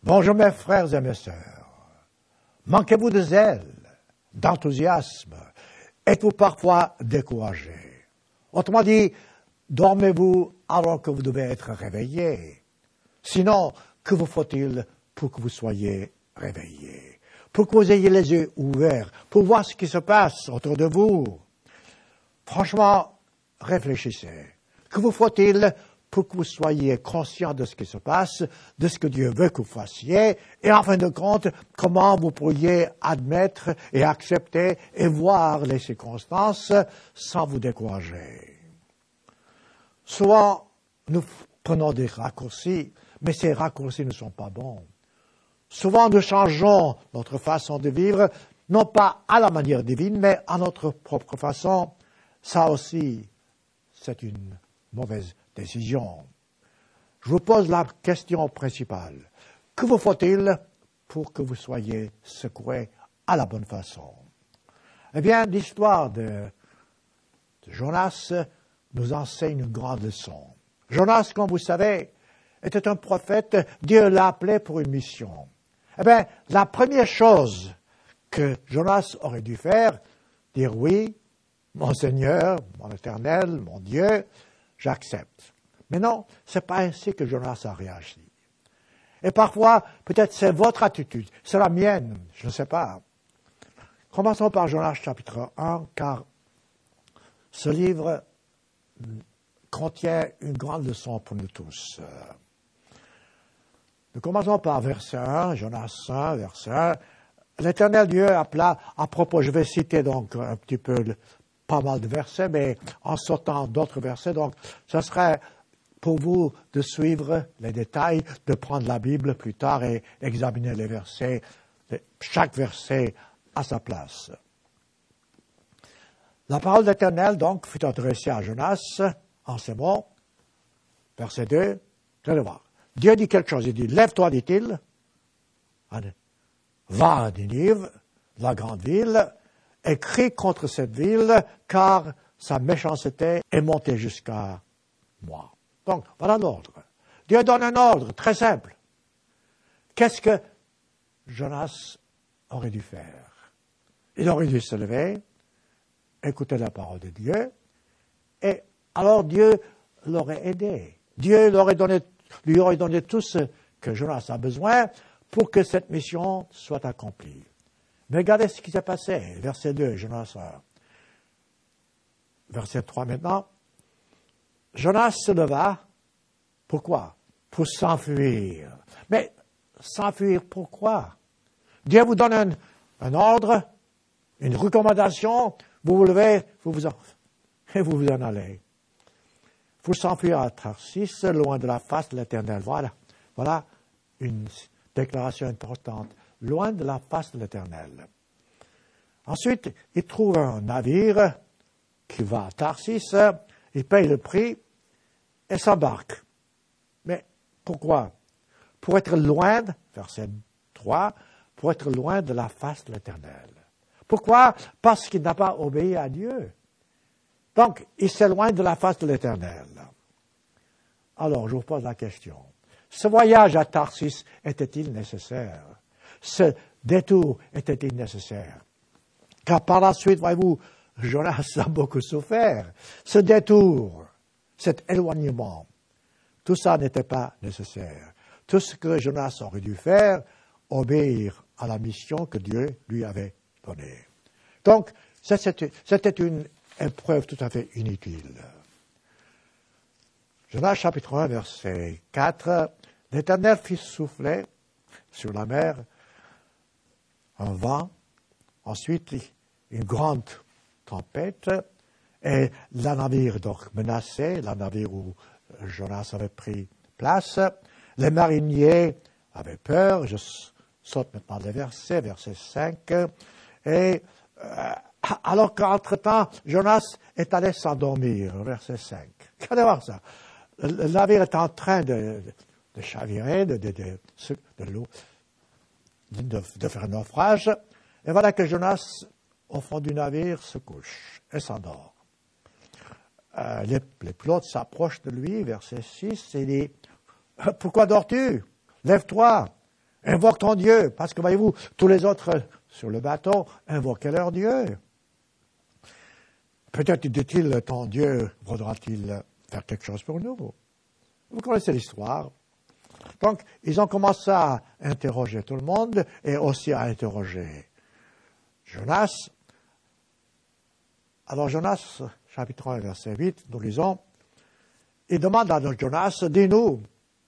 Bonjour mes frères et mes sœurs. Manquez-vous de zèle, d'enthousiasme? Êtes-vous parfois découragé? Autrement dit, dormez-vous alors que vous devez être réveillé? Sinon, que vous faut-il pour que vous soyez réveillé? Pour que vous ayez les yeux ouverts, pour voir ce qui se passe autour de vous? Franchement, réfléchissez. Que vous faut-il pour que vous soyez conscient de ce qui se passe, de ce que Dieu veut que vous fassiez, et en fin de compte, comment vous pourriez admettre et accepter et voir les circonstances sans vous décourager. Souvent, nous prenons des raccourcis, mais ces raccourcis ne sont pas bons. Souvent, nous changeons notre façon de vivre, non pas à la manière divine, mais à notre propre façon. Ça aussi, c'est une mauvaise décision. Je vous pose la question principale. Que vous faut-il pour que vous soyez secoués à la bonne façon? Eh bien, l'histoire de Jonas nous enseigne une grande leçon. Jonas, comme vous savez, était un prophète. Dieu l'a appelé pour une mission. Eh bien, la première chose que Jonas aurait dû faire, dire oui, mon Seigneur, mon Éternel, mon Dieu, j'accepte. Mais non, c'est pas ainsi que Jonas a réagi. Et parfois, peut-être c'est votre attitude, c'est la mienne, je ne sais pas. Commençons par Jonas chapitre 1, car ce livre contient une grande leçon pour nous tous. Nous commençons par verset 1, Jonas 1, verset 1. L'Éternel Dieu appela, à propos, je vais citer donc un petit peu pas mal de versets, mais en sortant d'autres versets, donc ce serait pour vous de suivre les détails, de prendre la Bible plus tard et examiner les versets, chaque verset à sa place. La parole d'Éternel, donc, fut adressée à Jonas en ces mots. Verset 2, vous allez voir. Dieu dit quelque chose, il dit, lève-toi, dit-il, va à Ninive, la grande ville, et crie contre cette ville, car sa méchanceté est montée jusqu'à moi. Donc, voilà l'ordre. Dieu donne un ordre très simple. Qu'est-ce que Jonas aurait dû faire? Il aurait dû se lever, écouter la parole de Dieu, et alors Dieu l'aurait aidé. Dieu lui aurait donné tout ce que Jonas a besoin pour que cette mission soit accomplie. Mais regardez ce qui s'est passé. Verset 2, Jonas 1. Verset 3 maintenant. Jonas se leva. Pourquoi? Pour s'enfuir. Mais s'enfuir pourquoi? Dieu vous donne un ordre, une recommandation, vous vous levez, et vous vous en allez. Pour s'enfuir à Tarsis, loin de la face de l'Éternel. Voilà une déclaration importante. Loin de la face de l'Éternel. Ensuite, il trouve un navire qui va à Tarsis, il paye le prix et s'embarque. Mais pourquoi? Pour être loin, verset 3, pour être loin de la face de l'Éternel. Pourquoi? Parce qu'il n'a pas obéi à Dieu. Donc, il s'éloigne de la face de l'Éternel. Alors, je vous pose la question. Ce voyage à Tarsis était-il nécessaire? Ce détour était-il nécessaire? Car par la suite, voyez-vous, Jonas a beaucoup souffert. Ce détour, cet éloignement, tout ça n'était pas nécessaire. Tout ce que Jonas aurait dû faire, obéir à la mission que Dieu lui avait donnée. Donc, c'était une épreuve tout à fait inutile. Jonas chapitre 1, verset 4. L'Éternel fit souffler sur la mer un vent, ensuite une grande tempête, et le navire donc menacé, le navire où Jonas avait pris place. Les mariniers avaient peur. Je saute maintenant les versets, verset 5. Et alors qu'entre-temps, Jonas est allé s'endormir, verset 5. Regardez voir ça. Le navire est en train de chavirer, de faire un naufrage. Et voilà que Jonas, au fond du navire, se couche et s'endort. Les pilotes s'approchent de lui, verset 6, et il dit, « Pourquoi dors-tu? Lève-toi, Invoque ton Dieu, parce que voyez-vous, tous les autres sur le bateau invoquaient leur Dieu. Peut-être dit-il, ton Dieu voudra-t-il faire quelque chose pour nous? Vous connaissez l'histoire. Donc, ils ont commencé à interroger tout le monde et aussi à interroger Jonas. Alors, Jonas, chapitre 1, verset 8, nous lisons, il demande à Jonas, dis-nous,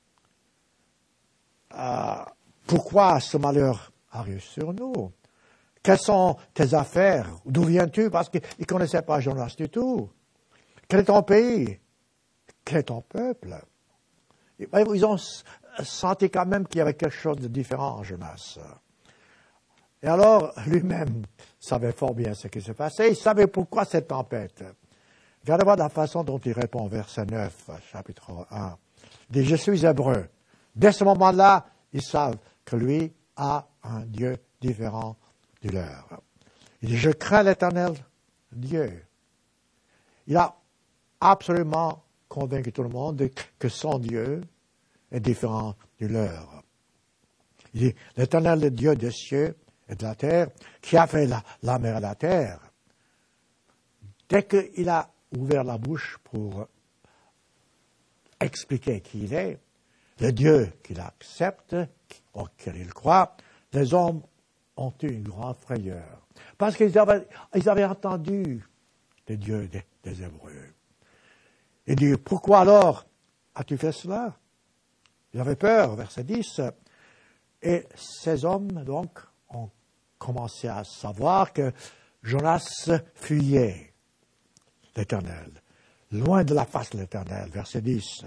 pourquoi ce malheur arrive sur nous? Quelles sont tes affaires? D'où viens-tu? Parce qu'ils ne connaissaient pas Jonas du tout. Quel est ton pays? Quel est ton peuple? Ils ont senti quand même qu'il y avait quelque chose de différent en Jonas. Et alors, lui-même savait fort bien ce qui se passait. Il savait pourquoi cette tempête. Regardez voir la façon dont il répond, verset 9, chapitre 1. Il dit, je suis hébreu. Dès ce moment-là, ils savent que lui a un Dieu différent du leur. Il dit, je crains l'Éternel Dieu. Il a absolument convaincu tout le monde que son Dieu est différent du leur. Il dit, l'Éternel, le Dieu des cieux et de la terre, qui a fait la mer et la terre. Dès qu'il a ouvert la bouche pour expliquer qui il est, le Dieu qu'il accepte, auquel il croit, les hommes ont eu une grande frayeur. Parce qu'ils avaient entendu le Dieu des Hébreux. Il dit, pourquoi alors as-tu fait cela? Ils avaient peur, verset 10. Et ces hommes, donc, ont commencé à savoir que Jonas fuyait l'Éternel, loin de la face de l'Éternel, verset 10.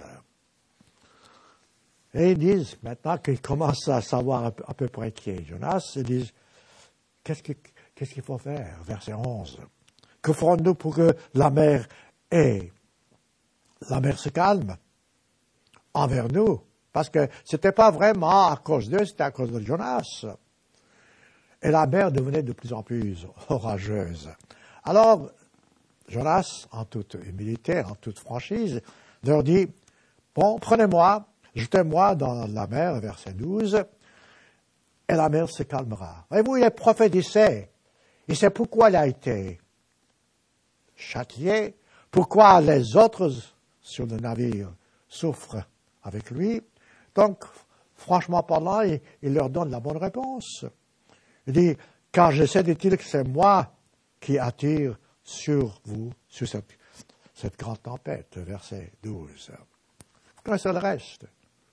Et ils disent, maintenant qu'ils commencent à savoir à peu près qui est Jonas, ils disent, qu'est-ce qu'il faut faire? Verset 11. Que ferons-nous pour que la mer se calme envers nous? Parce que c'était pas vraiment à cause d'eux, c'était à cause de Jonas. Et la mer devenait de plus en plus orageuse. Alors, Jonas, en toute humilité, en toute franchise, leur dit, bon, prenez-moi, jetez-moi dans la mer, verset 12, et la mer se calmera. Voyez-vous, il est prophétisé. Il sait pourquoi il a été châtié, pourquoi les autres sur le navire souffrent avec lui. Donc, franchement parlant, il leur donne la bonne réponse. Il dit, car je sais, dit-il, que c'est moi qui attire sur vous, sur cette grande tempête, verset 12. Vous connaissez le reste.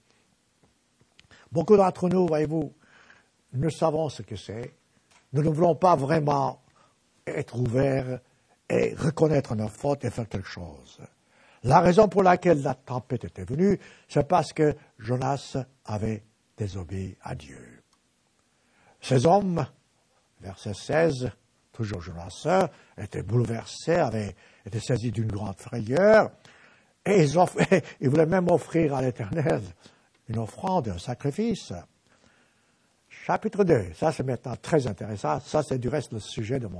Beaucoup d'entre nous, voyez-vous, nous savons ce que c'est. Nous ne voulons pas vraiment être ouverts et reconnaître nos fautes et faire quelque chose. La raison pour laquelle la tempête était venue, c'est parce que Jonas avait désobéi à Dieu. Ces hommes, verset 16, toujours Jonas, étaient bouleversés, étaient saisis d'une grande frayeur, et ils voulaient même offrir à l'Éternel une offrande, un sacrifice. Chapitre 2, ça c'est maintenant très intéressant, ça c'est du reste le sujet de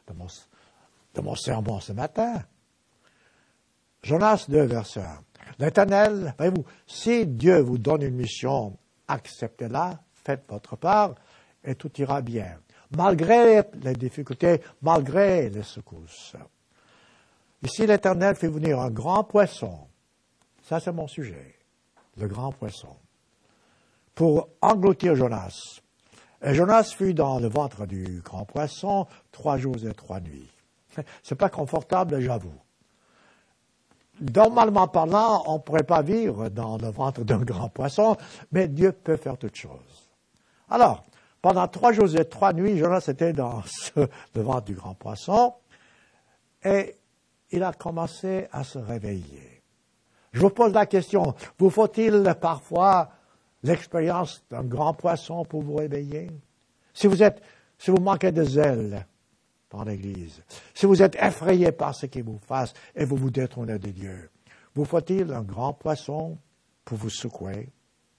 mon sermon ce matin. Jonas 2, verset 1. L'Éternel, voyez-vous, si Dieu vous donne une mission, acceptez-la, faites votre part, et tout ira bien. Malgré les difficultés, malgré les secousses. Ici, l'Éternel fait venir un grand poisson. Ça, c'est mon sujet. Le grand poisson. Pour engloutir Jonas. Et Jonas fut dans le ventre du grand poisson 3 jours et 3 nuits. C'est pas confortable, j'avoue. Normalement parlant, on ne pourrait pas vivre dans le ventre d'un grand poisson, mais Dieu peut faire toutes choses. Alors, pendant 3 jours et 3 nuits, Jonas était dans le ventre du grand poisson, et il a commencé à se réveiller. Je vous pose la question, vous faut-il parfois l'expérience d'un grand poisson pour vous réveiller? Si vous manquez de zèle dans l'Église, si vous êtes effrayé par ce qui vous fasse et vous vous détournez de Dieu, vous faut-il un grand poisson pour vous secouer?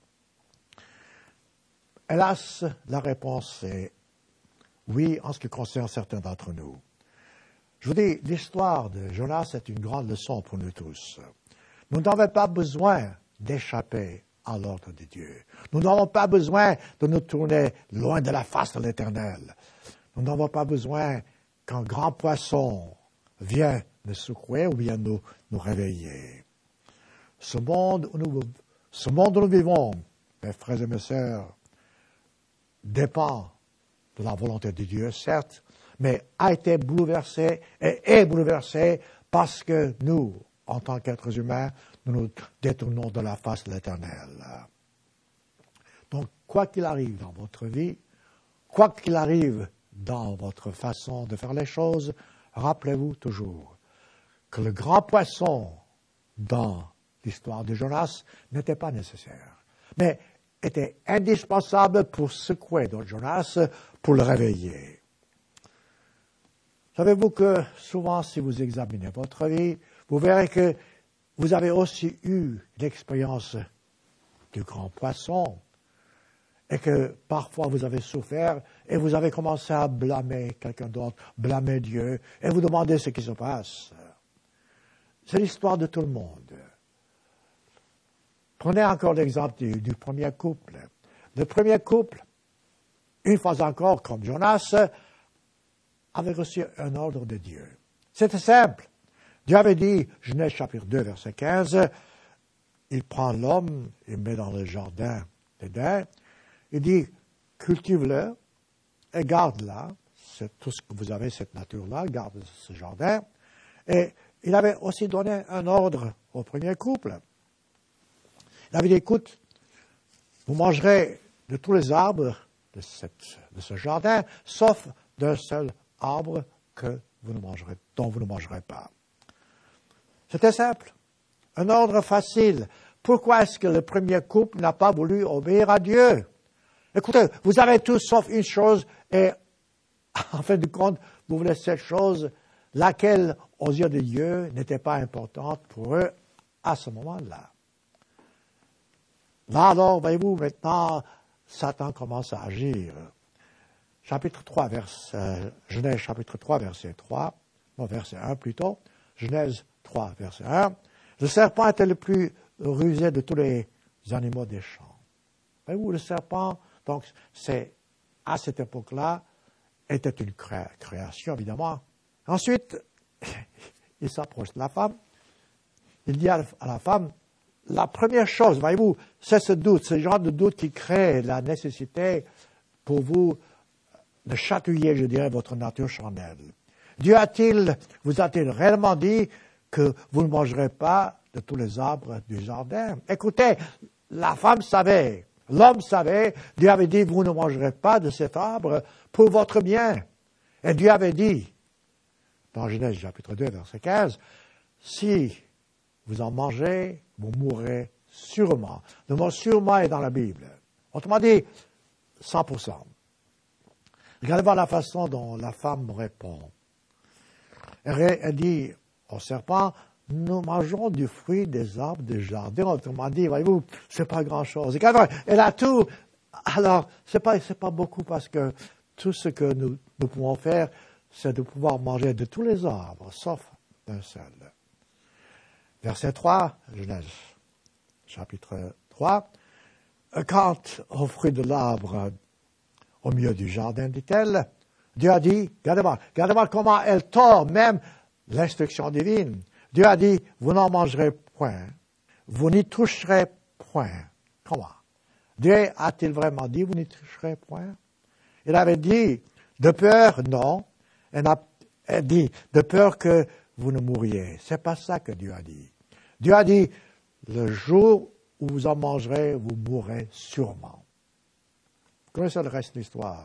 Hélas, la réponse est oui, en ce qui concerne certains d'entre nous. Je vous dis, l'histoire de Jonas est une grande leçon pour nous tous. Nous n'avons pas besoin d'échapper à l'ordre de Dieu. Nous n'avons pas besoin de nous tourner loin de la face de l'Éternel. Nous n'avons pas besoin qu'un grand poisson vienne nous secouer ou bien nous réveiller. Ce monde où nous vivons, mes frères et mes sœurs, dépend de la volonté de Dieu, certes, mais a été bouleversé et est bouleversé parce que nous, en tant qu'êtres humains, nous nous détournons de la face de l'Éternel. Donc, quoi qu'il arrive dans votre vie, quoi qu'il arrive dans votre façon de faire les choses, rappelez-vous toujours que le grand poisson dans l'histoire de Jonas n'était pas nécessaire, mais était indispensable pour secouer donc Jonas, pour le réveiller. Savez-vous que souvent, si vous examinez votre vie, vous verrez que vous avez aussi eu l'expérience du grand poisson et que parfois vous avez souffert et vous avez commencé à blâmer quelqu'un d'autre, blâmer Dieu et vous demandez ce qui se passe. C'est l'histoire de tout le monde. Prenez encore l'exemple du premier couple. Le premier couple, une fois encore, comme Jonas, avait reçu un ordre de Dieu. C'était simple. Dieu avait dit, Genèse chapitre 2, verset 15, il prend l'homme, il le met dans le jardin d'Éden, il dit, cultive-le et garde-la. C'est tout ce que vous avez, cette nature-là, garde ce jardin. Et il avait aussi donné un ordre au premier couple. Il avait dit, écoute, vous mangerez de tous les arbres de ce jardin, sauf d'un seul arbre dont vous ne mangerez pas. C'était simple. Un ordre facile. Pourquoi est-ce que le premier couple n'a pas voulu obéir à Dieu? Écoutez, vous avez tout sauf une chose et, en fin de compte, vous voulez cette chose, laquelle, aux yeux de Dieu, n'était pas importante pour eux à ce moment-là. Là, alors, voyez-vous, maintenant, Satan commence à agir. Genèse chapitre 3, verset 3, non, verset 1 plutôt, Genèse 3, verset 1. Le serpent était le plus rusé de tous les animaux des champs. Voyez-vous, le serpent, donc, c'est, à cette époque-là, était une création, évidemment. Ensuite, il s'approche de la femme, il dit à la femme, la première chose, voyez-vous, c'est ce doute, ce genre de doute qui crée la nécessité pour vous de chatouiller, je dirais, votre nature charnelle. Dieu vous a-t-il réellement dit que vous ne mangerez pas de tous les arbres du jardin? Écoutez, la femme savait, l'homme savait, Dieu avait dit, vous ne mangerez pas de cet arbre pour votre bien. Et Dieu avait dit, dans Genèse chapitre 2, verset 15, si vous en mangez, vous mourrez sûrement. Le mot sûrement est dans la Bible. Autrement dit, 100%. Regardez voir la façon dont la femme répond. Elle dit au serpent, nous mangerons du fruit des arbres du jardin. Autrement dit, voyez-vous, c'est pas grand-chose. Elle a tout. Alors, c'est pas beaucoup parce que tout ce que nous pouvons faire, c'est de pouvoir manger de tous les arbres, sauf d'un seul. Verset 3, Genèse, chapitre 3. Quant au fruit de l'arbre au milieu du jardin, dit-elle, Dieu a dit, regardez-moi comment elle tord même l'instruction divine. Dieu a dit, vous n'en mangerez point, vous n'y toucherez point. Comment? Dieu a-t-il vraiment dit, vous n'y toucherez point? Il avait dit, de peur, non. Elle dit, de peur que vous ne mouriez. C'est pas ça que Dieu a dit. Dieu a dit, le jour où vous en mangerez, vous mourrez sûrement. Vous connaissez le reste de l'histoire.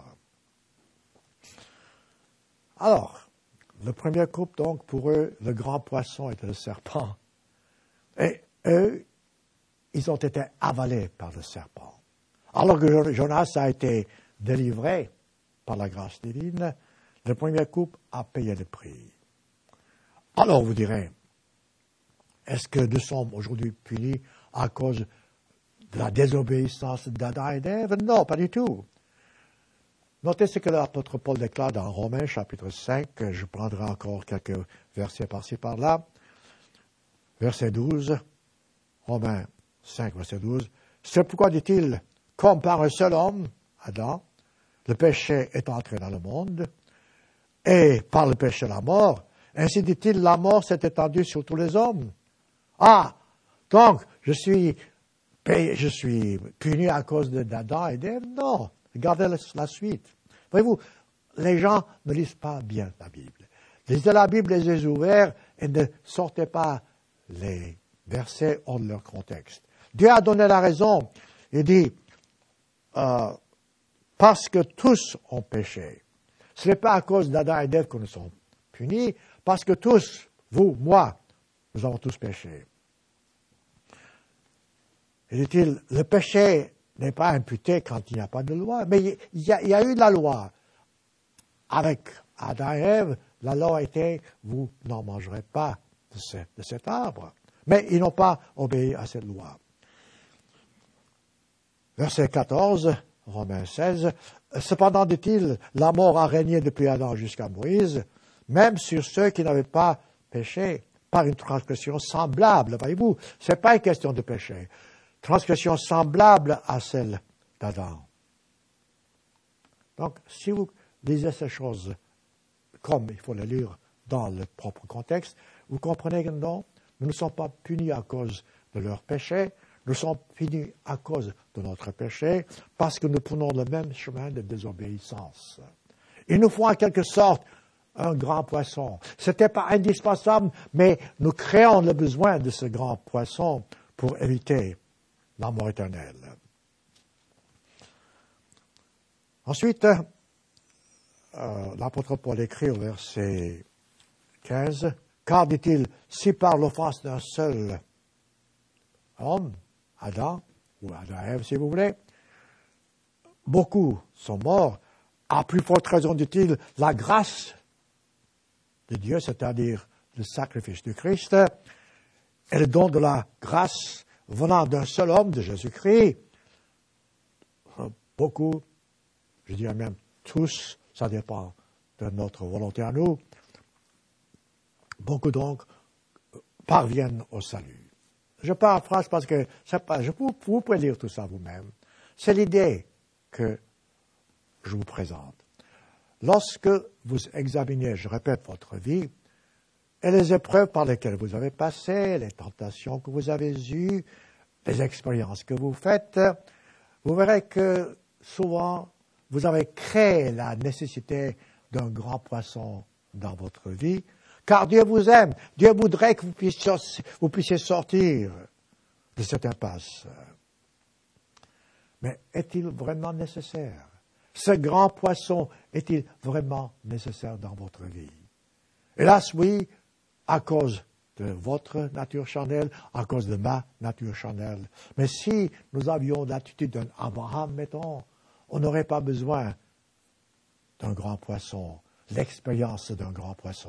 Alors, le premier couple, donc, pour eux, le grand poisson était le serpent. Et eux, ils ont été avalés par le serpent. Alors que Jonas a été délivré par la grâce divine, le premier couple a payé le prix. Alors vous direz, est-ce que nous sommes aujourd'hui punis à cause de la désobéissance d'Adam et d'Ève? Non, pas du tout. Notez ce que l'apôtre Paul déclare dans Romains chapitre 5, je prendrai encore quelques versets par-ci par-là. Verset 12, Romains 5, verset 12. C'est pourquoi, dit-il, comme par un seul homme, Adam, le péché est entré dans le monde, et par le péché la mort, ainsi dit-il, la mort s'est étendue sur tous les hommes. Ah, donc, je suis puni à cause d'Adam et d'Ève? Non, regardez la suite. Voyez-vous, les gens ne lisent pas bien la Bible. Lisez la Bible les yeux ouverts et ne sortez pas les versets hors de leur contexte. Dieu a donné la raison. Il dit, parce que tous ont péché. Ce n'est pas à cause d'Adam et d'Ève que nous sommes punis, parce que tous, vous, moi, nous avons tous péché. Et dit-il, le péché n'est pas imputé quand il n'y a pas de loi, mais il y a eu de la loi. Avec Adam et Ève, la loi était, vous n'en mangerez pas de cet arbre. Mais ils n'ont pas obéi à cette loi. Verset 14, Romains 16, cependant, dit-il, la mort a régné depuis Adam jusqu'à Moïse, même sur ceux qui n'avaient pas péché, par une transgression semblable. Voyez-vous, ce n'est pas une question de péché. Transgression semblable à celle d'Adam. Donc, si vous lisez ces choses comme il faut les lire dans le propre contexte, vous comprenez que non, nous ne sommes pas punis à cause de leur péché, nous sommes punis à cause de notre péché, parce que nous prenons le même chemin de désobéissance. Il nous faut en quelque sorte un grand poisson. Ce n'était pas indispensable, mais nous créons le besoin de ce grand poisson pour éviter la mort éternelle. Ensuite, l'apôtre Paul écrit au verset 15, « Car, dit-il, si par l'offense d'un seul homme, Adam, ou Adam et Ève si vous voulez, beaucoup sont morts, à plus forte raison, dit-il, la grâce de Dieu, c'est-à-dire le sacrifice du Christ, et le don de la grâce venant d'un seul homme, de Jésus-Christ, beaucoup, je dirais même tous, ça dépend de notre volonté à nous, beaucoup donc parviennent au salut. Je paraphrase parce que vous pouvez lire tout ça vous-même. C'est l'idée que je vous présente. Lorsque vous examinez, je répète, votre vie, et les épreuves par lesquelles vous avez passé, les tentations que vous avez eues, les expériences que vous faites, vous verrez que souvent, vous avez créé la nécessité d'un grand poisson dans votre vie, car Dieu vous aime. Dieu voudrait que vous puissiez sortir de cette impasse. Mais est-il vraiment nécessaire? Ce grand poisson est-il vraiment nécessaire dans votre vie? Hélas, oui, à cause de votre nature charnelle, à cause de ma nature charnelle. Mais si nous avions l'attitude d'un Abraham, mettons, on n'aurait pas besoin d'un grand poisson, l'expérience d'un grand poisson.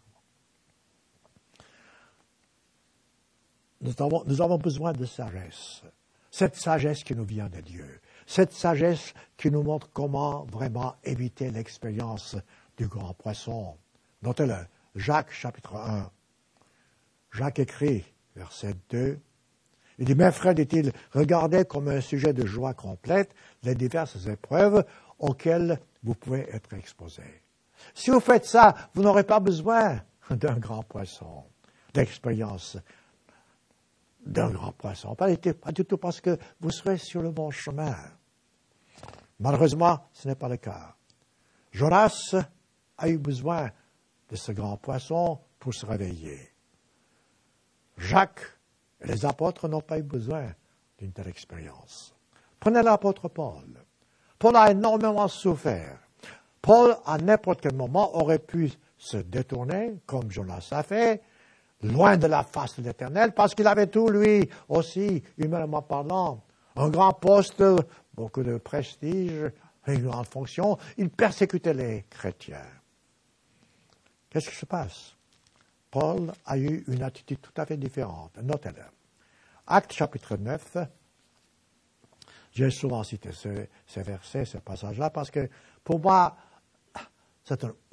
Nous avons besoin de sagesse. Cette sagesse qui nous vient de Dieu. Cette sagesse qui nous montre comment vraiment éviter l'expérience du grand poisson. Notez-le, Jacques chapitre 1. Jacques écrit, verset 2. Il dit, mes frères, dit-il, regardez comme un sujet de joie complète les diverses épreuves auxquelles vous pouvez être exposés. Si vous faites ça, vous n'aurez pas besoin d'un grand poisson, d'expérience d'un grand poisson. Pas du tout parce que vous serez sur le bon chemin. Malheureusement, ce n'est pas le cas. Jonas a eu besoin de ce grand poisson pour se réveiller. Jacques et les apôtres n'ont pas eu besoin d'une telle expérience. Prenez l'apôtre Paul. Paul a énormément souffert. Paul, à n'importe quel moment, aurait pu se détourner, comme Jonas a fait, loin de la face de l'Éternel, parce qu'il avait tout, lui aussi, humainement parlant. Un grand poste, beaucoup de prestige, une grande fonction. Il persécutait les chrétiens. Qu'est-ce qui se passe? Paul a eu une attitude tout à fait différente. Notez-le. Actes chapitre 9. J'ai souvent cité ces versets, ces passages-là, parce que pour moi, c'est un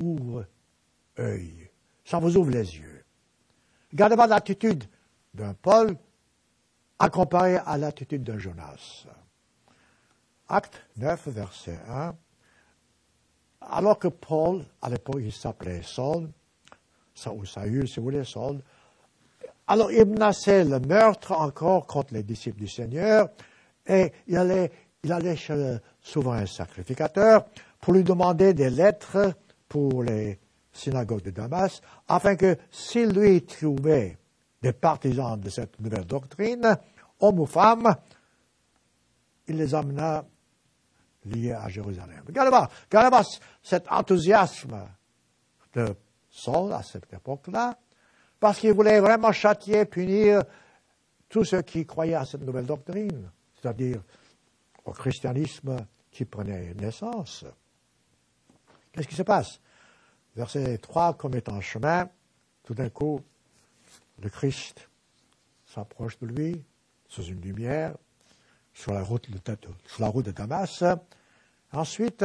ouvre-œil. Ça vous ouvre les yeux. Regardez-moi l'attitude d'un Paul à comparer à l'attitude de Jonas. Acte 9, verset 1. Alors que Paul, à l'époque, il s'appelait Saul, ou Saül, si vous voulez, Saul, alors il menaçait le meurtre encore contre les disciples du Seigneur, et il allait chez le souverain sacrificateur pour lui demander des lettres pour les synagogues de Damas, afin que s'il lui trouvait des partisans de cette nouvelle doctrine, hommes ou femmes, il les amena liés à Jérusalem. Regardez cet enthousiasme de Saul à cette époque-là, parce qu'il voulait vraiment châtier, punir tous ceux qui croyaient à cette nouvelle doctrine, c'est-à-dire au christianisme qui prenait naissance. Qu'est-ce qui se passe? Verset 3, comme étant en chemin, tout d'un coup, le Christ s'approche de lui, sous une lumière, sur la route de Damas. Ensuite,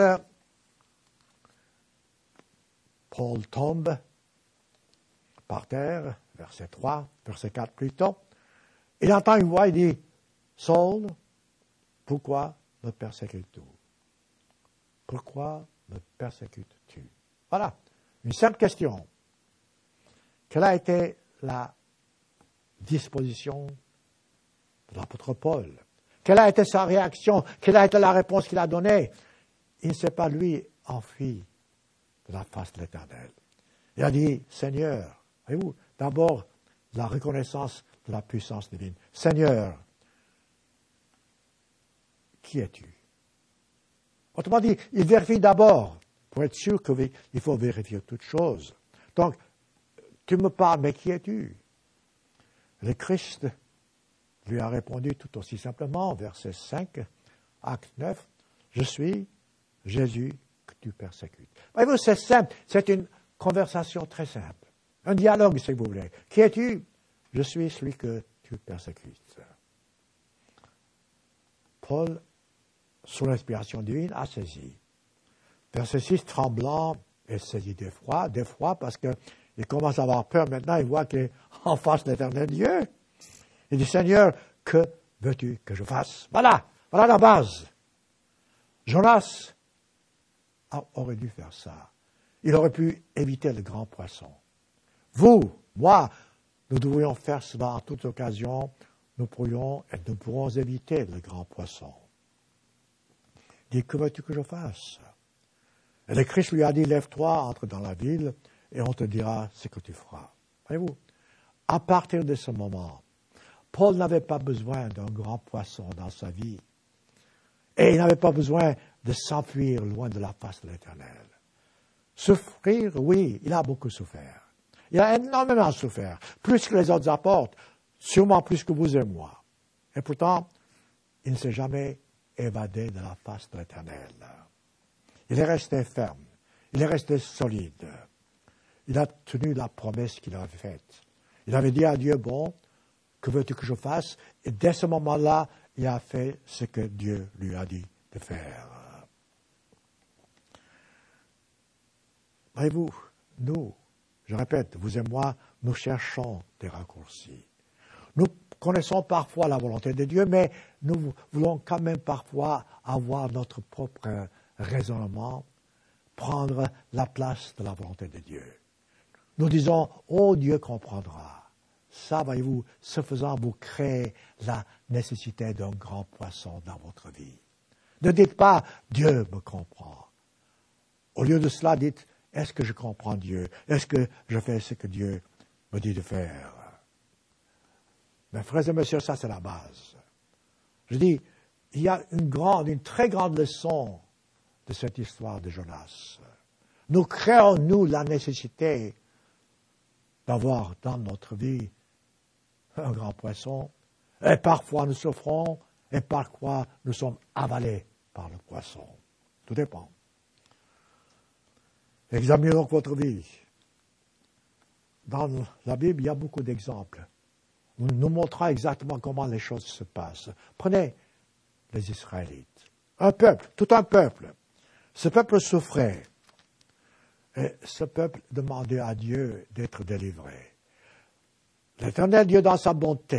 Paul tombe par terre, verset 3, verset 4 plutôt. Il entend une voix, il dit, « Saul, pourquoi me persécutes-tu? Pourquoi me persécutes-tu? » Voilà, une simple question. Quelle a été la disposition de l'apôtre Paul? Quelle a été sa réaction? Quelle a été la réponse qu'il a donnée? Il ne s'est pas, lui, enfui de la face de l'Éternel. Il a dit, « Seigneur, voyez-vous, d'abord, la reconnaissance de la puissance divine. Seigneur, qui es-tu? » Autrement dit, il vérifie d'abord, pour être sûr qu'il faut vérifier toutes choses. Donc, tu me parles, mais qui es-tu? Le Christ lui a répondu tout aussi simplement, verset 5, acte 9, « Je suis Jésus que tu persécutes. » Voyez-vous, c'est simple, c'est une conversation très simple. Un dialogue, si vous voulez. Qui es-tu? Je suis celui que tu persécutes. Paul, sous l'inspiration divine, a saisi. Verset 6, tremblant et saisi d'effroi parce qu'il commence à avoir peur maintenant, il voit qu'il est en face de l'éternel Dieu. Il dit, Seigneur, que veux-tu que je fasse? Voilà la base. Jonas aurait dû faire ça. Il aurait pu éviter le grand poisson. Vous, moi, nous devrions faire cela en toute occasion. Nous pourrons éviter le grand poisson. Il dit, que veux-tu que je fasse? Et le Christ lui a dit, lève-toi, entre dans la ville, et on te dira ce que tu feras. Voyez-vous, à partir de ce moment, Paul n'avait pas besoin d'un grand poisson dans sa vie. Et il n'avait pas besoin de s'enfuir loin de la face de l'Éternel. Souffrir, oui, il a beaucoup souffert. Il a énormément souffert, plus que les autres apôtres, sûrement plus que vous et moi. Et pourtant, il ne s'est jamais évadé de la face de l'Éternel. Il est resté ferme, il est resté solide. Il a tenu la promesse qu'il avait faite. Il avait dit à Dieu, bon, que veux-tu que je fasse? Et dès ce moment-là, il a fait ce que Dieu lui a dit de faire. Voyez-vous, nous, je répète, vous et moi, nous cherchons des raccourcis. Nous connaissons parfois la volonté de Dieu, mais nous voulons quand même parfois avoir notre propre raisonnement, prendre la place de la volonté de Dieu. Nous disons, oh, Dieu comprendra. Ça, voyez-vous, ce faisant, vous créez la nécessité d'un grand poisson dans votre vie. Ne dites pas, Dieu me comprend. Au lieu de cela, dites, est-ce que je comprends Dieu? Est-ce que je fais ce que Dieu me dit de faire? Mes frères et messieurs, ça c'est la base. Je dis, il y a une très grande leçon de cette histoire de Jonas. Nous créons, nous, la nécessité d'avoir dans notre vie un grand poisson, et parfois nous souffrons, et parfois nous sommes avalés par le poisson. Tout dépend. Examinez donc votre vie. Dans la Bible, il y a beaucoup d'exemples. Nous montrons exactement comment les choses se passent. Prenez les Israélites. Un peuple, tout un peuple. Ce peuple souffrait. Et ce peuple demandait à Dieu d'être délivré. L'Éternel Dieu, dans sa bonté,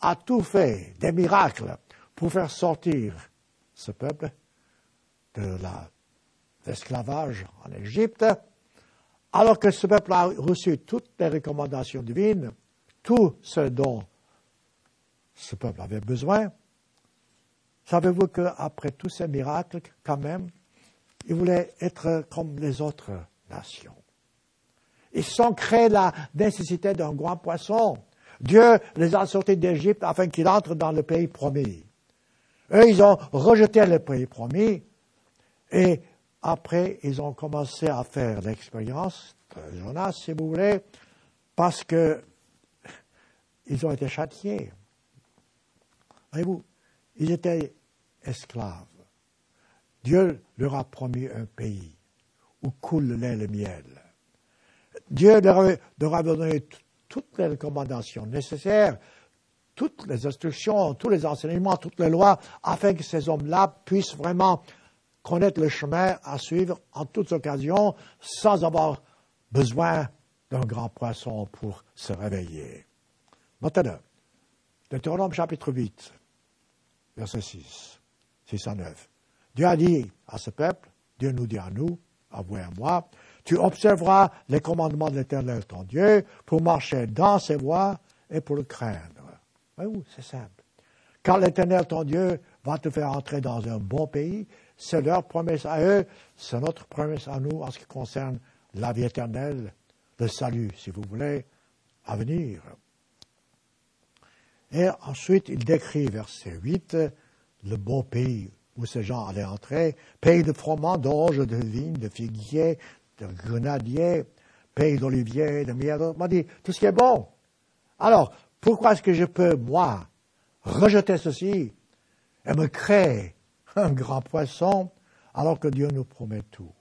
a tout fait, des miracles, pour faire sortir ce peuple de l'esclavage en Égypte, alors que ce peuple a reçu toutes les recommandations divines, tout ce dont ce peuple avait besoin. Savez-vous qu'après tous ces miracles, quand même, ils voulaient être comme les autres nations. Ils se sont créés la nécessité d'un grand poisson. Dieu les a sortis d'Égypte afin qu'ils entrent dans le pays promis. Eux, ils ont rejeté le pays promis et après, ils ont commencé à faire l'expérience de Jonas, si vous voulez, parce que ils ont été châtiés. Voyez-vous, ils étaient esclaves. Dieu leur a promis un pays où coule le lait et le miel. Dieu leur a donné toutes les recommandations nécessaires, toutes les instructions, tous les enseignements, toutes les lois, afin que ces hommes-là puissent vraiment connaître le chemin à suivre en toutes occasions, sans avoir besoin d'un grand poisson pour se réveiller. Maintenant, Deutéronome chapitre 8, verset 6 à 9. Dieu a dit à ce peuple, Dieu nous dit à nous, à vous et à moi, tu observeras les commandements de l'Éternel ton Dieu pour marcher dans ses voies et pour le craindre. Voyez-vous, c'est simple. Quand l'Éternel ton Dieu va te faire entrer dans un bon pays, c'est leur promesse à eux, c'est notre promesse à nous en ce qui concerne la vie éternelle, le salut, si vous voulez, à venir. Et ensuite, il décrit, verset 8, le bon pays où ces gens allaient entrer, pays de froment, d'orge, de vigne, de figuier, de grenadier, pays d'olivier, de miel, on m'a dit, tout ce qui est bon. Alors, pourquoi est-ce que je peux, moi, rejeter ceci et me créer un grand poisson alors que Dieu nous promet tout?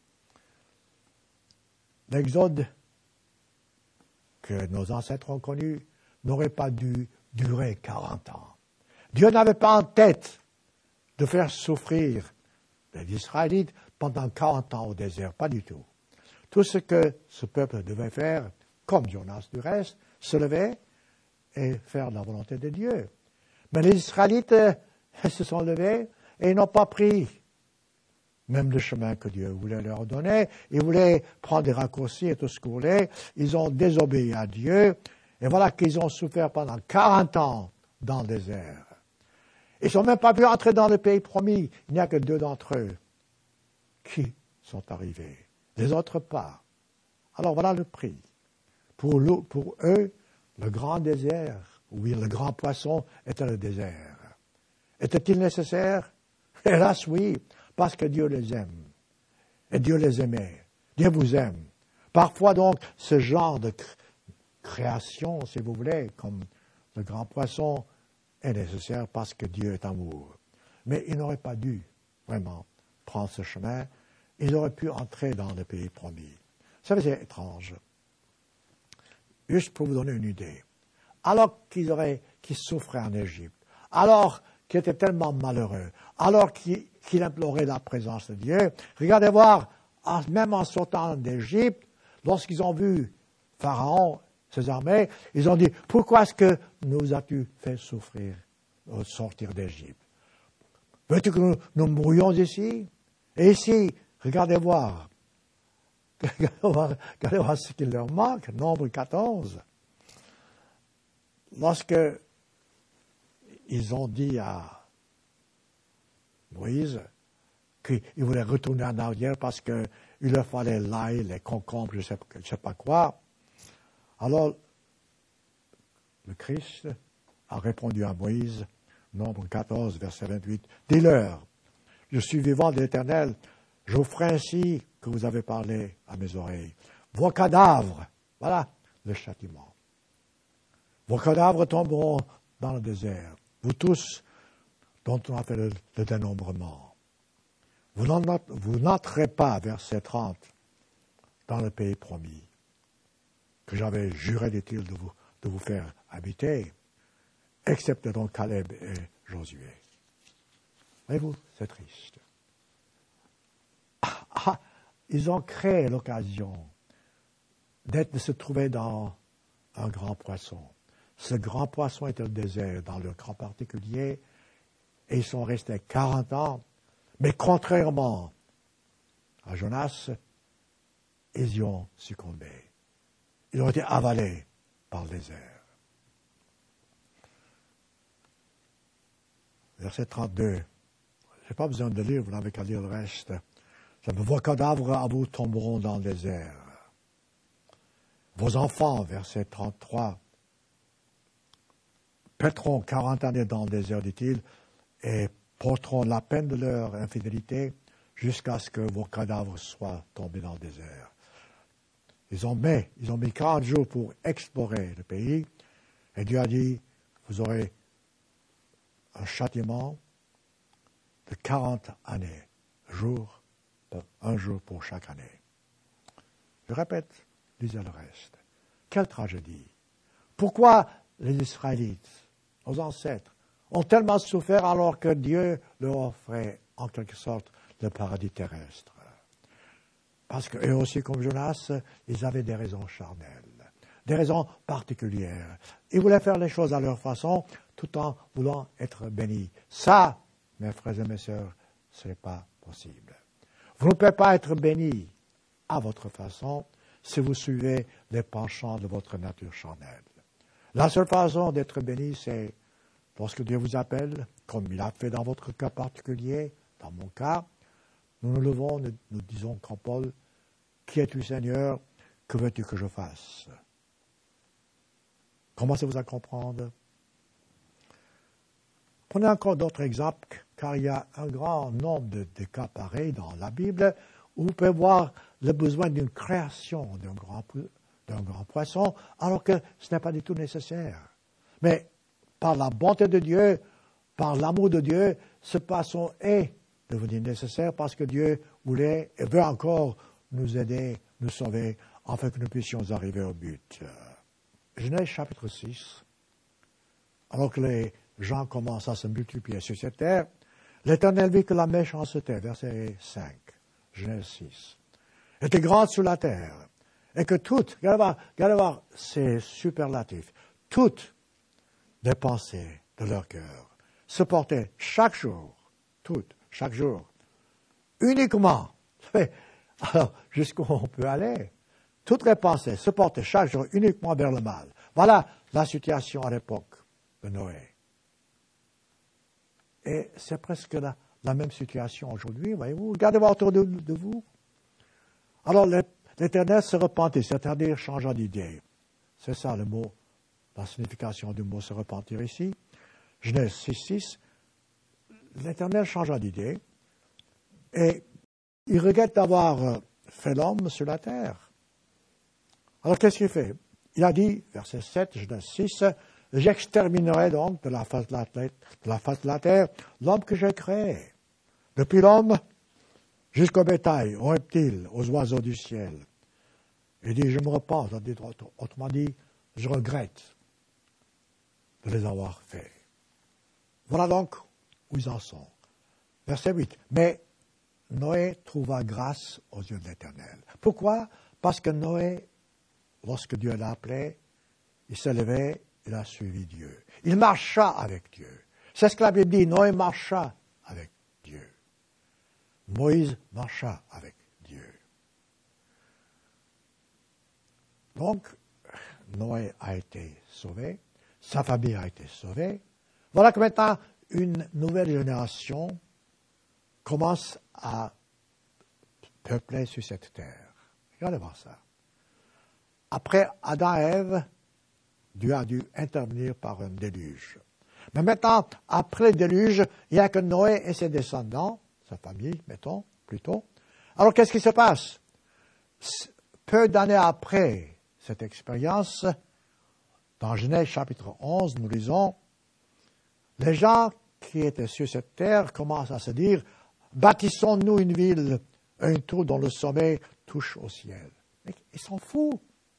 L'Exode que nos ancêtres ont connu n'aurait pas dû durer 40 ans. Dieu n'avait pas en tête de faire souffrir les Israélites pendant 40 ans au désert, pas du tout. Tout ce que ce peuple devait faire, comme Jonas du reste, se lever et faire la volonté de Dieu. Mais les Israélites se sont levés et ils n'ont pas pris même le chemin que Dieu voulait leur donner. Ils voulaient prendre des raccourcis et tout ce qu'ils voulaient. Ils ont désobéi à Dieu. Et voilà qu'ils ont souffert pendant 40 ans dans le désert. Ils n'ont même pas pu entrer dans le pays promis. Il n'y a que 2 d'entre eux qui sont arrivés. Les autres pas. Alors voilà le prix. Pour eux, le grand désert, oui, le grand poisson était le désert. Était-il nécessaire? Hélas, oui, parce que Dieu les aime. Et Dieu les aimait. Dieu vous aime. Parfois donc, ce genre de création, si vous voulez, comme le grand poisson, est nécessaire parce que Dieu est amour. Mais ils n'auraient pas dû vraiment prendre ce chemin. Ils auraient pu entrer dans le pays promis. Vous savez, c'est étrange. Juste pour vous donner une idée. Alors qu'ils souffraient en Égypte, alors qu'ils étaient tellement malheureux, alors qu'ils imploraient la présence de Dieu, regardez voir, même en sortant d'Égypte, lorsqu'ils ont vu Pharaon, ses armées, ils ont dit, pourquoi est-ce que nous as-tu fait souffrir au sortir d'Égypte? Veux-tu que nous mourions ici? Et ici, regardez voir ce qu'il leur manque, nombre 14. Lorsque ils ont dit à Moïse qu'ils voulaient retourner en arrière parce qu'il leur fallait l'ail, les concombres, je ne sais pas quoi, alors le Christ a répondu à Moïse, nombre 14, verset 28, « Dis-leur, je suis vivant de l'Éternel, je vous ferai ainsi que vous avez parlé à mes oreilles. Vos cadavres, voilà le châtiment. Vos cadavres tomberont dans le désert, vous tous dont on a fait le dénombrement. Vous n'entrez pas, verset 30, dans le pays promis, que j'avais juré, dit-il, de vous faire habiter, excepté donc Caleb et Josué. Voyez-vous, c'est triste. Ils ont créé l'occasion de se trouver dans un grand poisson. ce grand poisson était au désert, dans le camp particulier, et ils sont restés 40 ans. Mais contrairement à Jonas, ils y ont succombé. Ils ont été avalés par le désert. Verset 32. Je n'ai pas besoin de lire, vous n'avez qu'à lire le reste. Vos cadavres à vous tomberont dans le désert. Vos enfants, verset 33, pèteront 40 années dans le désert, dit-il, et porteront la peine de leur infidélité jusqu'à ce que vos cadavres soient tombés dans le désert. Ils ont mis 40 jours pour explorer le pays, et Dieu a dit, vous aurez un châtiment de 40 années, un jour pour chaque année. Je répète, lisez le reste. Quelle tragédie! Pourquoi les Israélites, nos ancêtres, ont tellement souffert alors que Dieu leur offrait en quelque sorte le paradis terrestre? Parce qu'eux aussi, comme Jonas, ils avaient des raisons charnelles, des raisons particulières. Ils voulaient faire les choses à leur façon, tout en voulant être bénis. Ça, mes frères et mes sœurs, ce n'est pas possible. Vous ne pouvez pas être bénis à votre façon si vous suivez les penchants de votre nature charnelle. La seule façon d'être béni, c'est lorsque Dieu vous appelle, comme il a fait dans votre cas particulier, dans mon cas, nous nous levons, nous disons comme Paul, « Qui es-tu, Seigneur? Que veux-tu que je fasse ?» Commencez-vous à comprendre. Prenez encore d'autres exemples, car il y a un grand nombre de cas pareils dans la Bible, où vous pouvez voir le besoin d'une création d'un grand poisson, alors que ce n'est pas du tout nécessaire. Mais par la bonté de Dieu, par l'amour de Dieu, ce poisson est devenu nécessaire parce que Dieu voulait et veut encore nous aider, nous sauver, afin que nous puissions arriver au but. Genèse chapitre 6, alors que les gens commencent à se multiplier sur cette terre, l'Éternel vit que la méchanceté, verset 5, Genèse 6, était grande sur la terre, et que toutes, regardez voir, c'est superlatif, toutes les pensées de leur cœur se portaient chaque jour, uniquement, alors jusqu'où on peut aller, toutes les pensées se portaient chaque jour uniquement vers le mal. Voilà la situation à l'époque de Noé. Et c'est presque la même situation aujourd'hui, voyez-vous. Regardez-moi autour de vous. Alors l'Éternel se repentit, c'est-à-dire changea d'idée. C'est ça le mot, la signification du mot se repentir ici. Genèse 6, l'Éternel changea d'idée et il regrette d'avoir fait l'homme sur la terre. Alors qu'est-ce qu'il fait? Il a dit, verset 7, Genèse 6, « J'exterminerai donc de la face de la terre l'homme que j'ai créé, depuis l'homme jusqu'au bétail, aux reptiles, aux oiseaux du ciel. » Il dit, je me repens, autrement dit, je regrette de les avoir faits. Voilà donc où ils en sont. Verset 8. Mais Noé trouva grâce aux yeux de l'Éternel. Pourquoi? Parce que Noé, lorsque Dieu l'a appelé, il s'est levé, il a suivi Dieu. Il marcha avec Dieu. C'est ce que la Bible dit, Noé marcha avec Dieu. Moïse marcha avec Dieu. Donc, Noé a été sauvé, sa famille a été sauvée. Voilà que maintenant, une nouvelle génération commence à peupler sur cette terre. Regardez voir ça. Après Adam et Ève, Dieu a dû intervenir par un déluge. Mais maintenant, après le déluge, il n'y a que Noé et ses descendants, sa famille, mettons, plutôt. Alors, qu'est-ce qui se passe? Peu d'années après cette expérience, dans Genèse chapitre 11, nous lisons, les gens qui étaient sur cette terre commencent à se dire, bâtissons-nous une ville, un tour dont le sommet touche au ciel. Mais ils sont fous.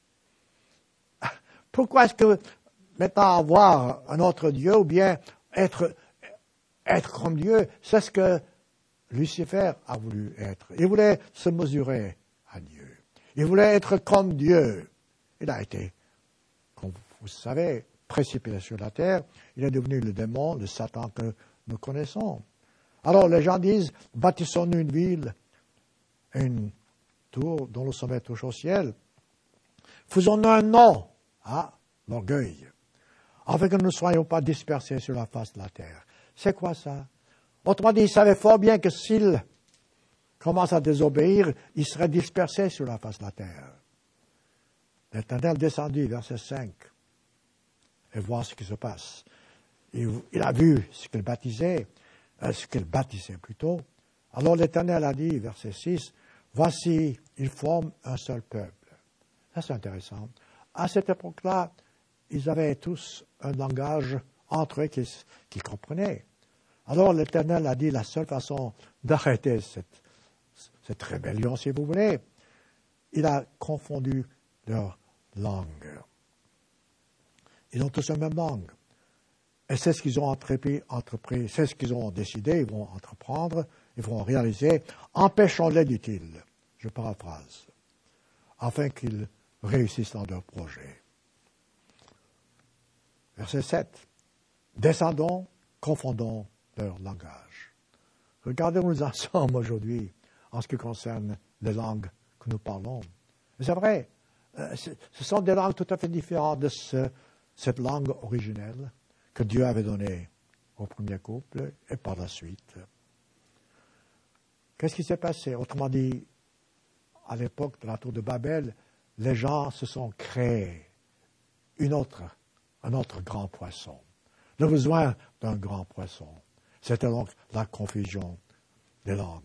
Pourquoi est-ce que maintenant avoir un autre Dieu ou bien être comme Dieu, c'est ce que Lucifer a voulu être. Il voulait se mesurer à Dieu. Il voulait être comme Dieu. Il a été, comme vous savez, précipité sur la terre, il est devenu le démon, le Satan que nous connaissons. Alors les gens disent, bâtissons-nous une ville, une tour dont le sommet touche au ciel. Faisons-nous un nom, l'orgueil, afin que nous ne soyons pas dispersés sur la face de la terre. C'est quoi ça? Autrement dit, il savait fort bien que s'il commence à désobéir, il serait dispersé sur la face de la terre. L'Éternel descendit, verset 5, et voir ce qui se passe. Il a vu ce qu'il baptisait plutôt. Alors l'Éternel a dit, verset 6, voici, ils forment un seul peuple. Ça, c'est intéressant. À cette époque-là, ils avaient tous un langage entre eux qu'ils comprenaient. Alors l'Éternel a dit, la seule façon d'arrêter cette rébellion, si vous voulez, il a confondu leur langue. Ils ont tous la même langue. Et c'est ce qu'ils ont entrepris, c'est ce qu'ils ont décidé, ils vont entreprendre, ils vont réaliser. Empêchons-les, dit-il, je paraphrase, afin qu'ils réussissent dans leur projet. Verset 7. Descendons, confondons leur langage. Regardez où nous en sommes aujourd'hui en ce qui concerne les langues que nous parlons. C'est vrai, ce sont des langues tout à fait différentes de cette langue originelle que Dieu avait donnée au premier couple et par la suite. Qu'est-ce qui s'est passé? Autrement dit, à l'époque de la tour de Babel, les gens se sont créés un autre grand poisson. Le besoin d'un grand poisson. C'était donc la confusion des langues.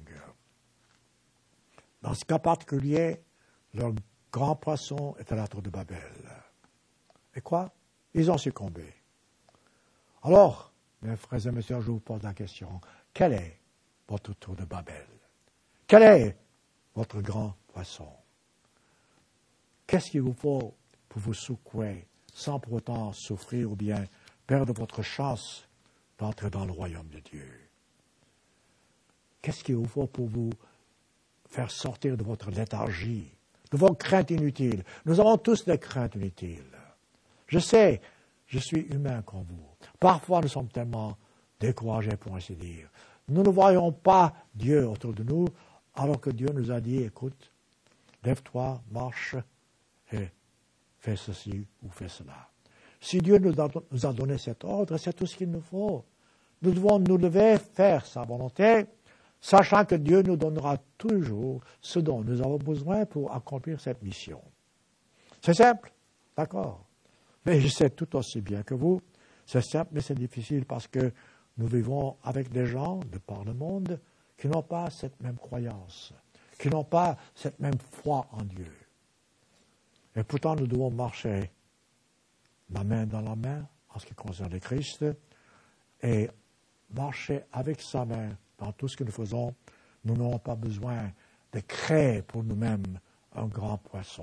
Dans ce cas particulier, leur grand poisson était la tour de Babel. Et quoi? Ils ont succombé. Alors, mes frères et messieurs, je vous pose la question. Quel est votre tour de Babel? Quel est votre grand poisson? Qu'est-ce qu'il vous faut pour vous secouer sans pour autant souffrir ou bien perdre votre chance d'entrer dans le royaume de Dieu? Qu'est-ce qu'il vous faut pour vous faire sortir de votre léthargie, de vos craintes inutiles? Nous avons tous des craintes inutiles. Je sais, je suis humain comme vous. Parfois, nous sommes tellement découragés, pour ainsi dire. Nous ne voyons pas Dieu autour de nous, alors que Dieu nous a dit, écoute, lève-toi, marche, et fais ceci ou fais cela. Si Dieu nous a donné cet ordre, c'est tout ce qu'il nous faut. Nous devons nous lever, faire sa volonté, sachant que Dieu nous donnera toujours ce dont nous avons besoin pour accomplir cette mission. C'est simple, d'accord. Mais je sais tout aussi bien que vous, c'est simple, mais c'est difficile parce que nous vivons avec des gens de par le monde qui n'ont pas cette même croyance, qui n'ont pas cette même foi en Dieu. Et pourtant, nous devons marcher la main dans la main en ce qui concerne le Christ et marcher avec sa main dans tout ce que nous faisons. Nous n'avons pas besoin de créer pour nous-mêmes un grand poisson.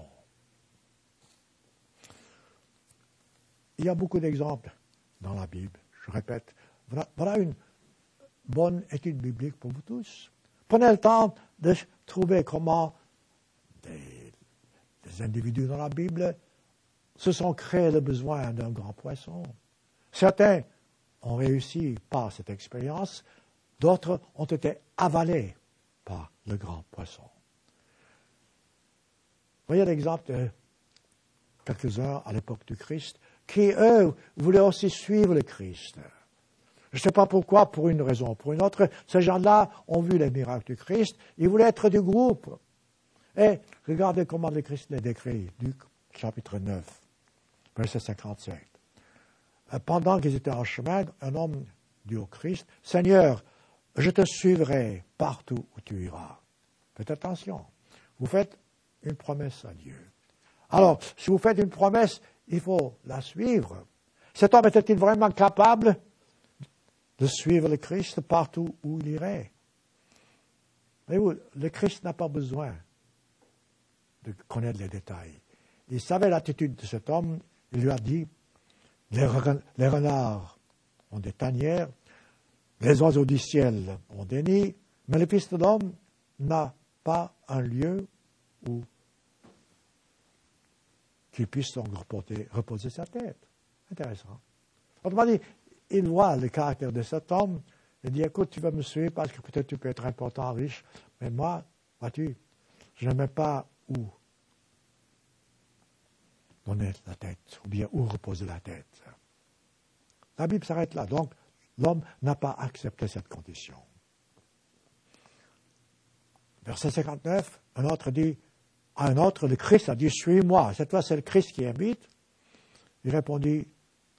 Il y a beaucoup d'exemples dans la Bible. Je répète, voilà une bonne étude biblique pour vous tous. Prenez le temps de trouver comment des individus dans la Bible se sont créés le besoin d'un grand poisson. Certains ont réussi par cette expérience, d'autres ont été avalés par le grand poisson. Voyez l'exemple de quelques-uns à l'époque du Christ, qui, eux, voulaient aussi suivre le Christ. Je ne sais pas pourquoi, pour une raison ou pour une autre, ces gens-là ont vu les miracles du Christ, ils voulaient être du groupe. Et regardez comment le Christ les décrit, Luc chapitre 9, verset 57. Pendant qu'ils étaient en chemin, un homme dit au Christ, « Seigneur, je te suivrai partout où tu iras. » Faites attention, vous faites une promesse à Dieu. Alors, si vous faites une promesse, il faut la suivre. Cet homme était-il vraiment capable de suivre le Christ partout où il irait? Voyez-vous, le Christ n'a pas besoin de connaître les détails. Il savait l'attitude de cet homme. Il lui a dit, les renards ont des tanières, les oiseaux du ciel ont des nids, mais le Fils de l'homme n'a pas un lieu où qu'il puisse donc reposer sa tête. Intéressant. Autrement dit, il voit le caractère de cet homme. Il dit, écoute, tu vas me suivre parce que peut-être tu peux être important, riche, mais moi, vois-tu, je n'aime pas où donner la tête, ou bien où reposer la tête. La Bible s'arrête là. Donc, l'homme n'a pas accepté cette condition. Verset 59, un autre dit, à un autre, le Christ a dit, suis-moi. Cette fois, c'est le Christ qui invite. Il répondit,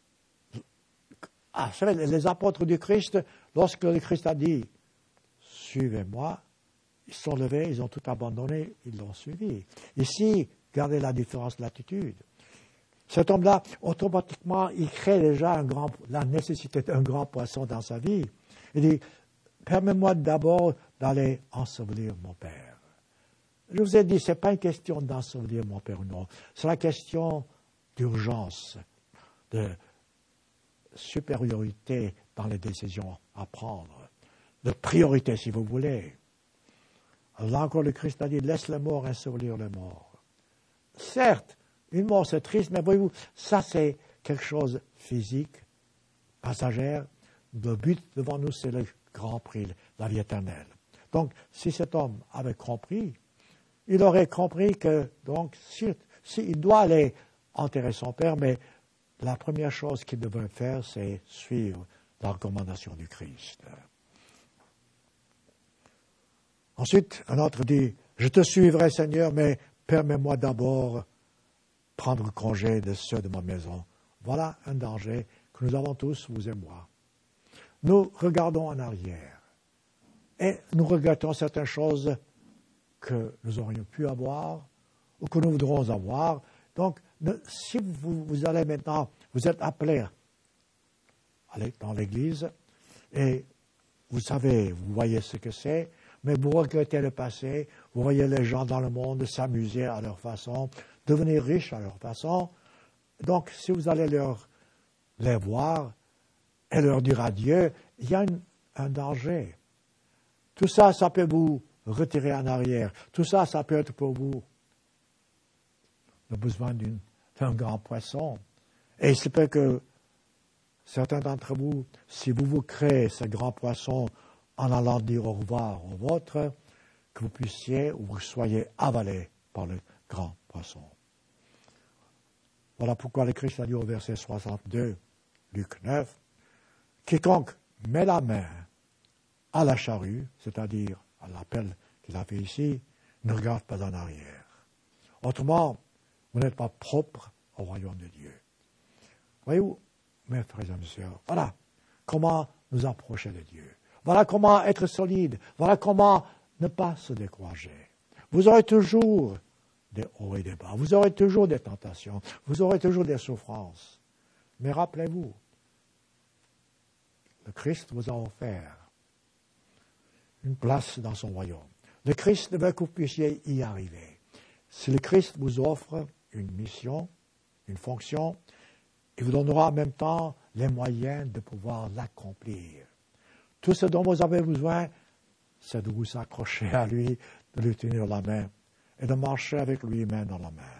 vous savez, les apôtres du Christ, lorsque le Christ a dit, suivez-moi, ils se sont levés, ils ont tout abandonné, ils l'ont suivi. Ici, regardez la différence d'attitude. Cet homme-là, automatiquement, il crée déjà la nécessité d'un grand poisson dans sa vie. Il dit, permets-moi d'abord d'aller ensevelir mon Père. Je vous ai dit, ce n'est pas une question d'ensevelir mon Père ou non. C'est la question d'urgence, de supériorité dans les décisions à prendre, de priorité, si vous voulez. Là encore, le Christ a dit, laisse le mort ensevelir le mort. Certes, une mort, c'est triste, mais voyez-vous, ça, c'est quelque chose de physique, passagère. Le but devant nous, c'est le grand prix, la vie éternelle. Donc, si cet homme avait compris, il aurait compris que, donc, il doit aller enterrer son père, mais la première chose qu'il devrait faire, c'est suivre la recommandation du Christ. Ensuite, un autre dit, je te suivrai, Seigneur, mais permets-moi d'abord prendre congé de ceux de ma maison. Voilà un danger que nous avons tous, vous et moi. Nous regardons en arrière et nous regrettons certaines choses que nous aurions pu avoir ou que nous voudrons avoir. Donc, si vous allez maintenant, vous êtes appelé à aller dans l'Église et vous savez, vous voyez ce que c'est, mais vous regrettez le passé, vous voyez les gens dans le monde s'amuser à leur façon, devenir riches à leur façon. Donc, si vous allez les voir et leur dire adieu, il y a un danger. Tout ça, ça peut vous retirer en arrière. Tout ça, ça peut être pour vous le besoin d'un grand poisson. Et il se peut que certains d'entre vous, si vous créez ce grand poisson en allant dire au revoir au vôtre, que vous puissiez ou vous soyez avalés par le grand poisson. Voilà pourquoi le Christ a dit au verset 62, Luc 9, « Quiconque met la main à la charrue, c'est-à-dire à l'appel qu'il a fait ici, ne regarde pas en arrière. Autrement, vous n'êtes pas propre au royaume de Dieu. » Voyez-vous, mes frères et mes sœurs, voilà comment nous approcher de Dieu. Voilà comment être solide. Voilà comment ne pas se décourager. Vous aurez toujours des hauts et des bas. Vous aurez toujours des tentations. Vous aurez toujours des souffrances. Mais rappelez-vous, le Christ vous a offert une place dans son royaume. Le Christ veut que vous puissiez y arriver. Si le Christ vous offre une mission, une fonction, il vous donnera en même temps les moyens de pouvoir l'accomplir. Tout ce dont vous avez besoin, c'est de vous accrocher à lui, de lui tenir la main et de marcher avec lui main dans la main.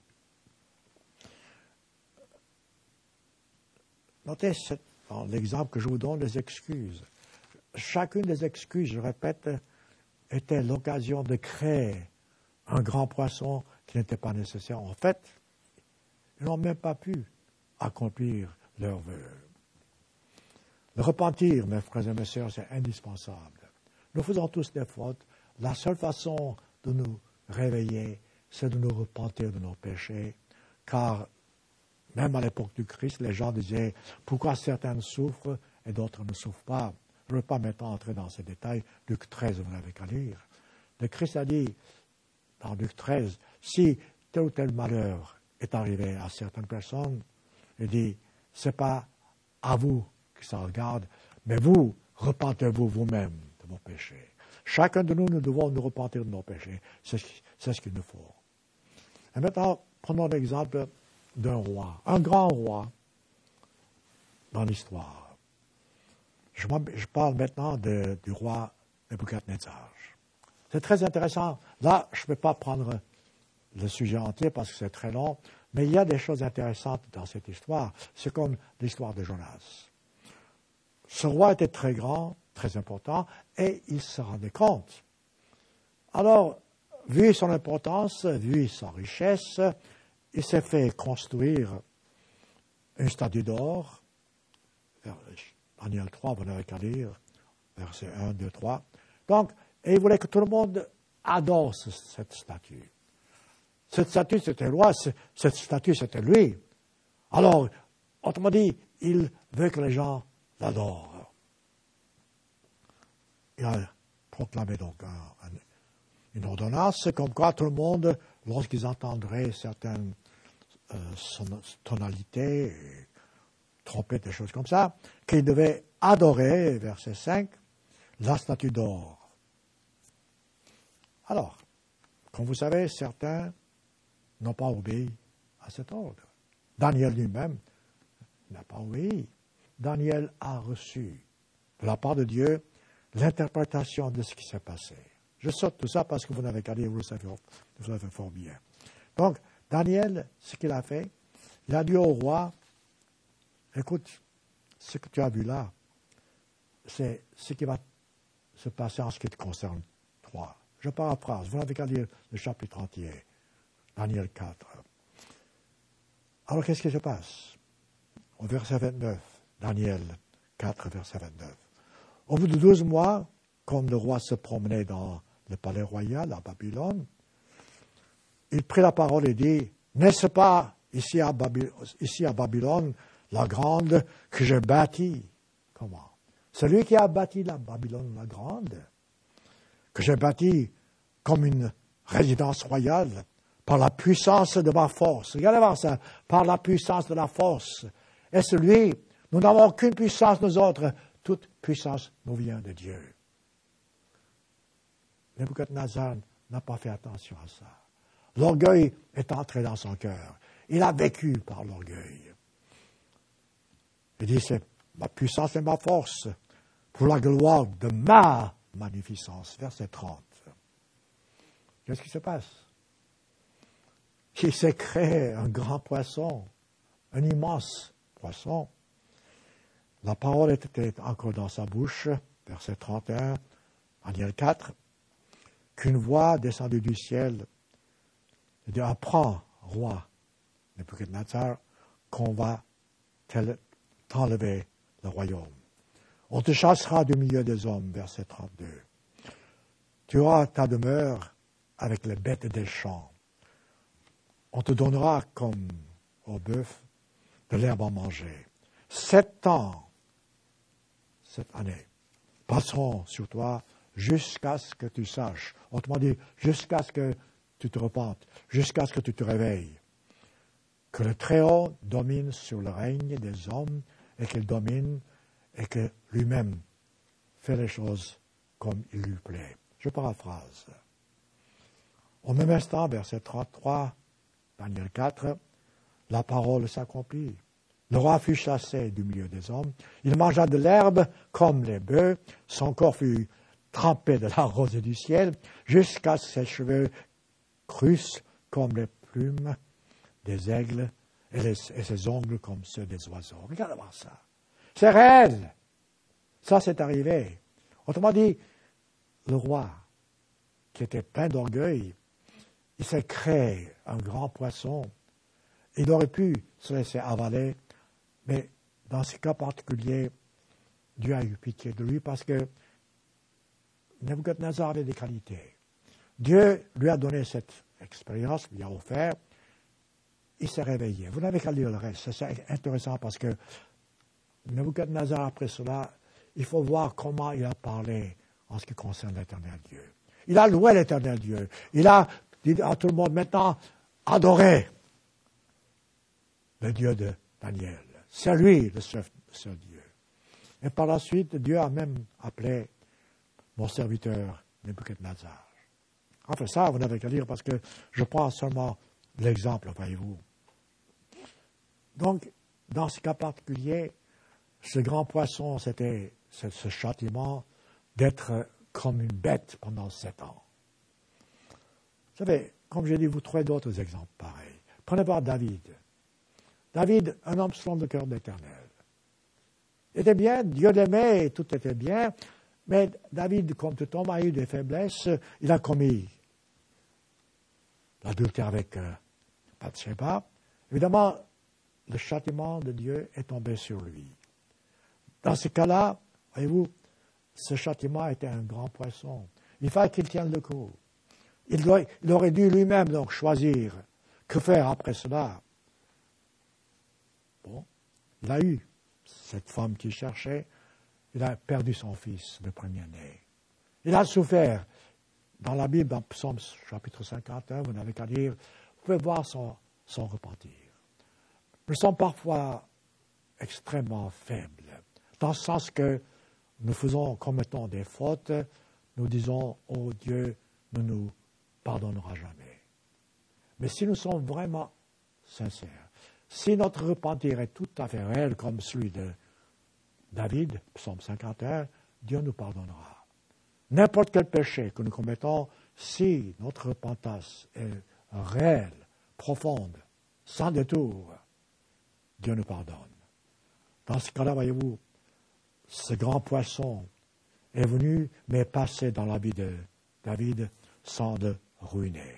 Notez dans l'exemple que je vous donne, les excuses. Chacune des excuses, je répète, était l'occasion de créer un grand poisson qui n'était pas nécessaire. En fait, ils n'ont même pas pu accomplir leur vœu. Le repentir, mes frères et mes sœurs, c'est indispensable. Nous faisons tous des fautes. La seule façon de nous réveiller, c'est de nous repentir de nos péchés, car même à l'époque du Christ, les gens disaient « Pourquoi certains souffrent et d'autres ne souffrent pas ?» Je ne veux pas maintenant entrer dans ces détails. Luc 13, vous n'avez qu'à lire. Le Christ a dit, dans Luc 13, si tel ou tel malheur est arrivé à certaines personnes, il dit, ce n'est pas à vous que ça regarde, mais vous, repentez-vous vous-même de vos péchés. Chacun de nous, nous devons nous repentir de nos péchés. C'est ce qu'il nous faut. Et maintenant, prenons l'exemple d'un roi, un grand roi dans l'histoire. Je parle maintenant du roi Nebuchadnezzar. C'est très intéressant. Là, je ne peux pas prendre le sujet entier parce que c'est très long. Mais il y a des choses intéressantes dans cette histoire. C'est comme l'histoire de Jonas. Ce roi était très grand, très important, et il se rendait compte. Alors, vu son importance, vu sa richesse, il s'est fait construire une statue d'or. Daniel 3, vous n'avez qu'à lire, versets 1, 2, 3. Donc, et il voulait que tout le monde adore cette statue. Cette statue, c'était roi, cette statue, c'était lui. Alors, autrement dit, il veut que les gens l'adorent. Il a proclamé donc une ordonnance, comme quoi tout le monde, lorsqu'ils entendraient certaines tonalités, trompettes, des choses comme ça, qu'ils devaient adorer, verset 5, la statue d'or. Alors, comme vous savez, certains n'ont pas obéi à cet ordre. Daniel lui-même n'a pas obéi. Daniel a reçu de la part de Dieu l'interprétation de ce qui s'est passé. Je saute tout ça parce que vous n'avez qu'à lire, vous le savez fort bien. Donc, Daniel, ce qu'il a fait, il a dit au roi, écoute, ce que tu as vu là, c'est ce qui va se passer en ce qui te concerne, toi. Je paraphrase, vous n'avez qu'à lire le chapitre entier. Daniel 4. Alors, qu'est-ce qui se passe? Au verset 29, Daniel 4, verset 29. Au bout de 12 mois, comme le roi se promenait dans le palais royal à Babylone, il prit la parole et dit, « N'est-ce pas ici à Babylone, la grande, que j'ai bâtie? » Comment? Celui qui a bâti la Babylone la grande, que j'ai bâtie comme une résidence royale, par la puissance de ma force. Regardez voir ça, par la puissance de la force. Et celui, nous n'avons aucune puissance, nous autres, toute puissance nous vient de Dieu. Nebuchadnezzar n'a pas fait attention à ça. L'orgueil est entré dans son cœur. Il a vécu par l'orgueil. Il dit, c'est ma puissance et ma force pour la gloire de ma magnificence. Verset 30. Qu'est-ce qui se passe? Il s'est créé un grand poisson, un immense poisson. La parole était encore dans sa bouche, verset 31, Daniel 4, qu'une voix descendue du ciel dit, apprends, roi Nebuchadnezzar, qu'on va t'enlever le royaume. On te chassera du milieu des hommes, verset 32. Tu auras ta demeure avec les bêtes des champs. On te donnera comme au bœuf de l'herbe à manger. 7 ans, cette année, passeront sur toi jusqu'à ce que tu saches. Autrement dit, jusqu'à ce que tu te repentes, jusqu'à ce que tu te réveilles. Que le Très-Haut domine sur le règne des hommes et qu'il domine et que lui-même fait les choses comme il lui plaît. Je paraphrase. Au même instant, verset 33, Daniel 4, la parole s'accomplit. Le roi fut chassé du milieu des hommes. Il mangea de l'herbe comme les bœufs. Son corps fut trempé de la rosée du ciel jusqu'à ce que ses cheveux crussent comme les plumes des aigles et ses ongles comme ceux des oiseaux. Regardez voir ça. C'est réel. Ça, c'est arrivé. Autrement dit, le roi, qui était plein d'orgueil, il s'est créé un grand poisson. Il aurait pu se laisser avaler, mais dans ce cas particulier, Dieu a eu pitié de lui parce que Nebuchadnezzar avait des qualités. Dieu lui a donné cette expérience, lui a offert, il s'est réveillé. Vous n'avez qu'à lire le reste. C'est intéressant parce que Nebuchadnezzar, après cela, il faut voir comment il a parlé en ce qui concerne l'éternel Dieu. Il a loué l'éternel Dieu. Il a dit à tout le monde, maintenant, adorez le Dieu de Daniel. C'est lui le seul Dieu. Et par la suite, Dieu a même appelé mon serviteur Nebuchadnezzar. Enfin, ça, vous n'avez qu'à lire parce que je prends seulement l'exemple, voyez-vous. Donc, dans ce cas particulier, ce grand poisson, c'était ce châtiment d'être comme une bête pendant 7 ans. Vous savez, comme j'ai dit, vous trouvez d'autres exemples pareils. Prenez voir David. David, un homme selon le cœur de l'Éternel. Il était bien, Dieu l'aimait et tout était bien, mais David, comme tout homme, a eu des faiblesses. Il a commis l'adultère avec Bathsheba. Évidemment, le châtiment de Dieu est tombé sur lui. Dans ce cas-là, voyez-vous, ce châtiment était un grand poisson. Il fallait qu'il tienne le coup. Il aurait dû lui-même donc choisir que faire après cela. Bon, il a eu cette femme qu'il cherchait. Il a perdu son fils, le premier-né. Il a souffert. Dans la Bible, dans Psaume chapitre 51, vous n'avez qu'à lire, vous pouvez voir son repentir. Nous sommes parfois extrêmement faibles, dans le sens que nous commettons des fautes, nous disons, oh Dieu ne nous pardonnera jamais. Mais si nous sommes vraiment sincères, si notre repentir est tout à fait réel, comme celui de David, Psaume 51, Dieu nous pardonnera. N'importe quel péché que nous commettons, si notre repentance est réelle, profonde, sans détour, Dieu nous pardonne. Dans ce cas-là, voyez-vous, ce grand poisson est venu, mais passé dans la vie de David sans le ruiner.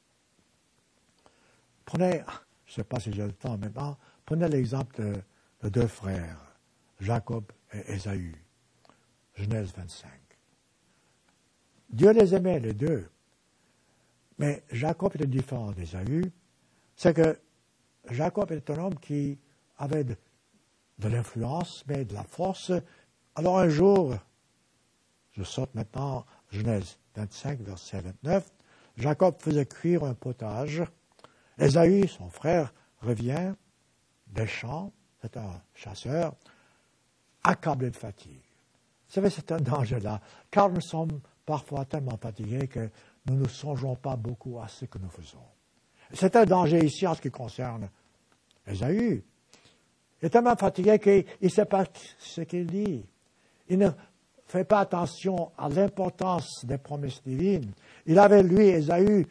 Prenez, je ne sais pas si j'ai le temps maintenant, prenez l'exemple de deux frères, Jacob et Ésaü, Genèse 25. Dieu les aimait, les deux, mais Jacob était différent d'Ésaü. C'est que Jacob était un homme qui avait de l'influence, mais de la force. Alors un jour, je saute maintenant, Genèse 25, verset 29, Jacob faisait cuire un potage. Ésaü, son frère, revient des champs, c'est un chasseur, accablé de fatigue. Vous savez, c'est un danger là, car nous sommes parfois tellement fatigués que nous ne songeons pas beaucoup à ce que nous faisons. C'est un danger ici en ce qui concerne Ésaü. Il est tellement fatigué qu'il ne sait pas ce qu'il dit. Il ne fait pas attention à l'importance des promesses divines. Il avait, lui, Ésaü,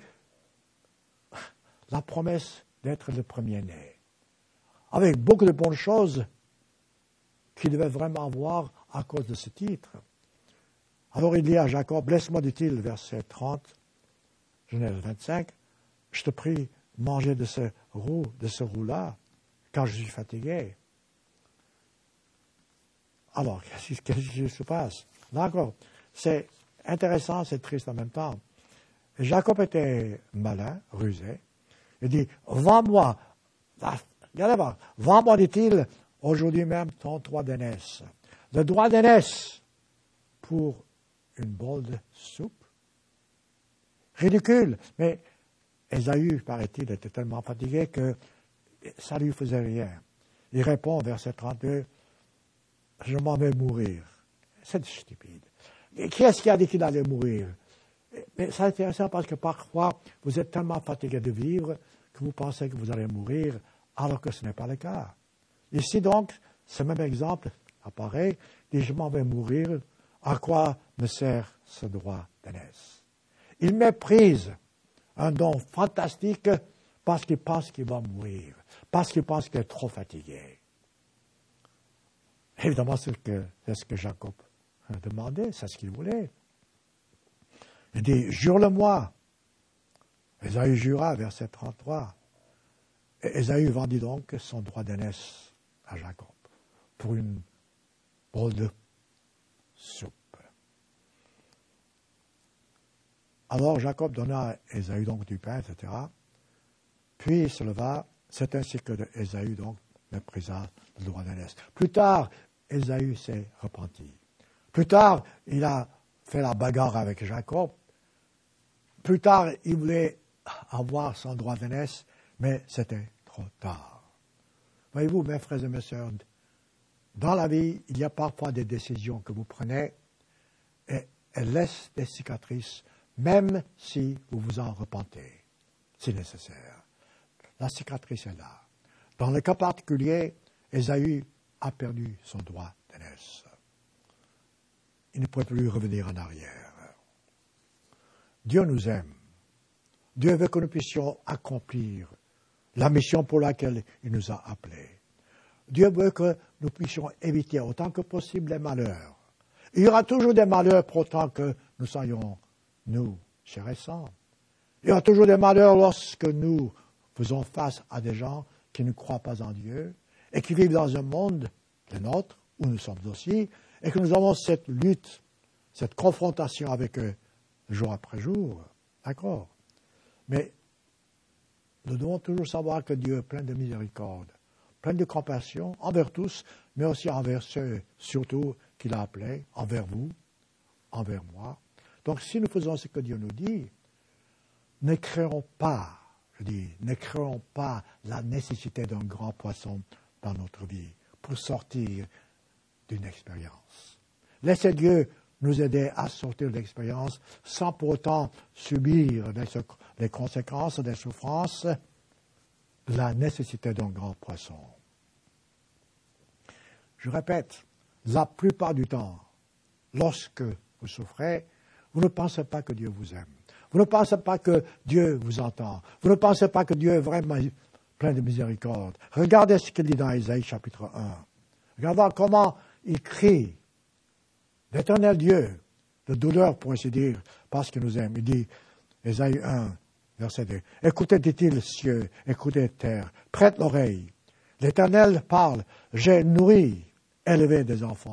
la promesse d'être le premier-né, avec beaucoup de bonnes choses qu'il devait vraiment avoir à cause de ce titre. Alors il dit à Jacob, laisse-moi, dit-il, verset 30, Genèse 25, je te prie, manger de ce roux-là, quand je suis fatigué. Alors, qu'est-ce qui se passe? D'accord, c'est intéressant, c'est triste en même temps. Jacob était malin, rusé. Il dit, vends-moi, vends-moi, dit-il, aujourd'hui même ton droit d'aînesse. Le droit d'aînesse pour une bol de soupe. Ridicule, mais Ésaü, paraît-il, était tellement fatigué que ça ne lui faisait rien. Il répond, verset 32, je m'en vais mourir. C'est stupide. Et qui est-ce qui a dit qu'il allait mourir? Mais c'est intéressant parce que parfois, vous êtes tellement fatigué de vivre que vous pensez que vous allez mourir, alors que ce n'est pas le cas. Ici donc, ce même exemple apparaît, dit je m'en vais mourir, à quoi me sert ce droit d'aînesse? Il méprise un don fantastique parce qu'il pense qu'il va mourir, parce qu'il pense qu'il est trop fatigué. Évidemment, c'est ce que Jacob a demandé, c'est ce qu'il voulait. Il dit, jure-le-moi. Ésaü jura, verset 33. Et Ésaü vendit donc son droit d'aînesse à Jacob pour une bol de soupe. Alors Jacob donna à Ésaü donc du pain, etc. Puis il se leva. C'est ainsi que Ésaü donc méprisa le droit d'aînesse. Plus tard, Ésaü s'est repenti. Plus tard, il a fait la bagarre avec Jacob. Plus tard, il voulait avoir son droit d'aînesse, mais c'était trop tard. Voyez-vous, mes frères et mes sœurs, dans la vie, il y a parfois des décisions que vous prenez et elles laissent des cicatrices, même si vous vous en repentez. C'est nécessaire. La cicatrice est là. Dans le cas particulier, Ésaü a perdu son droit d'aînesse. Il ne pouvait plus revenir en arrière. Dieu nous aime. Dieu veut que nous puissions accomplir la mission pour laquelle il nous a appelés. Dieu veut que nous puissions éviter autant que possible les malheurs. Il y aura toujours des malheurs pour autant que nous soyons, nous, chers et sœurs. Il y aura toujours des malheurs lorsque nous faisons face à des gens qui ne croient pas en Dieu et qui vivent dans un monde, le nôtre, où nous sommes aussi, et que nous avons cette lutte, cette confrontation avec eux, jour après jour. D'accord? Mais nous devons toujours savoir que Dieu est plein de miséricorde, plein de compassion envers tous, mais aussi envers ceux, surtout, qu'il a appelés, envers vous, envers moi. Donc, si nous faisons ce que Dieu nous dit, ne créons pas, ne créons pas la nécessité d'un grand poisson dans notre vie pour sortir d'une expérience. Laissez Dieu nous aider à sortir de l'expérience sans pour autant subir les conséquences des souffrances, la nécessité d'un grand poisson. Je répète, la plupart du temps, lorsque vous souffrez, vous ne pensez pas que Dieu vous aime. Vous ne pensez pas que Dieu vous entend. Vous ne pensez pas que Dieu est vraiment plein de miséricorde. Regardez ce qu'il dit dans Ésaïe chapitre 1. Regardez comment il crie. L'Éternel Dieu, de douleur pour ainsi dire, parce qu'il nous aime. Il dit, Ésaïe 1, verset 2, « Écoutez, dit-il, cieux, écoutez, terre, prête l'oreille. L'Éternel parle, j'ai nourri, élevé des enfants. »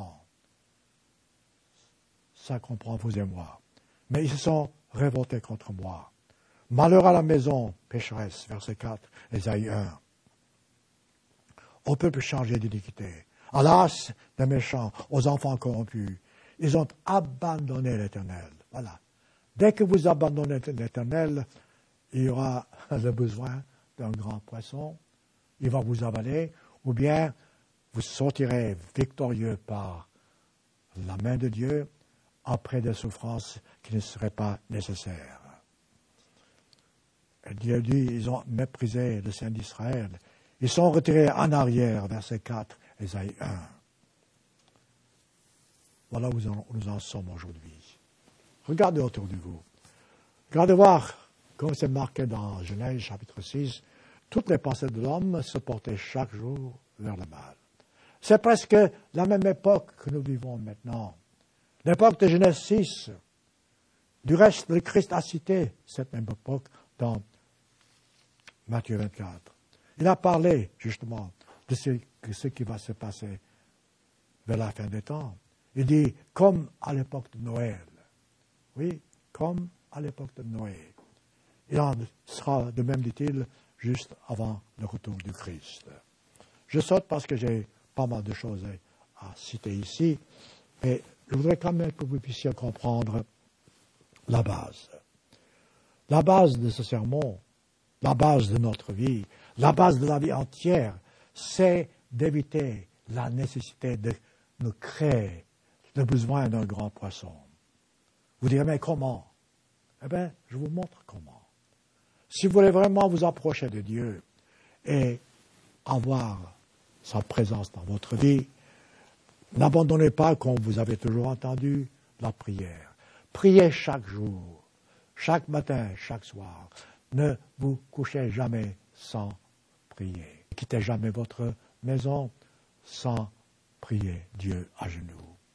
Ça comprend vous et moi. Mais ils se sont révoltés contre moi. Malheur à la maison, pécheresse, verset 4, Ésaïe 1. Au peuple changé d'iniquité, à l'as des méchants, aux enfants corrompus. Ils ont abandonné l'Éternel. Voilà. Dès que vous abandonnez l'Éternel, il y aura le besoin d'un grand poisson. Il va vous avaler, ou bien vous sortirez victorieux par la main de Dieu après des souffrances qui ne seraient pas nécessaires. Et Dieu dit, ils ont méprisé le Saint d'Israël. Ils sont retirés en arrière, verset 4, Ésaïe 1. Voilà où nous en sommes aujourd'hui. Regardez autour de vous. Regardez voir, comme c'est marqué dans Genèse chapitre 6, toutes les pensées de l'homme se portaient chaque jour vers le mal. C'est presque la même époque que nous vivons maintenant. L'époque de Genèse 6. Du reste, le Christ a cité cette même époque dans Matthieu 24. Il a parlé justement de ce qui va se passer vers la fin des temps. Il dit, comme à l'époque de Noël. Oui, comme à l'époque de Noé. Il en sera de même, dit-il, juste avant le retour du Christ. Je saute parce que j'ai pas mal de choses à citer ici, mais je voudrais quand même que vous puissiez comprendre la base. La base de ce sermon, la base de notre vie, la base de la vie entière, c'est d'éviter la nécessité de nous créer le besoin d'un grand poisson. Vous direz, mais comment? Eh bien, je vous montre comment. Si vous voulez vraiment vous approcher de Dieu et avoir sa présence dans votre vie, n'abandonnez pas, comme vous avez toujours entendu, la prière. Priez chaque jour, chaque matin, chaque soir. Ne vous couchez jamais sans prier. Ne quittez jamais votre maison sans prier Dieu à genoux.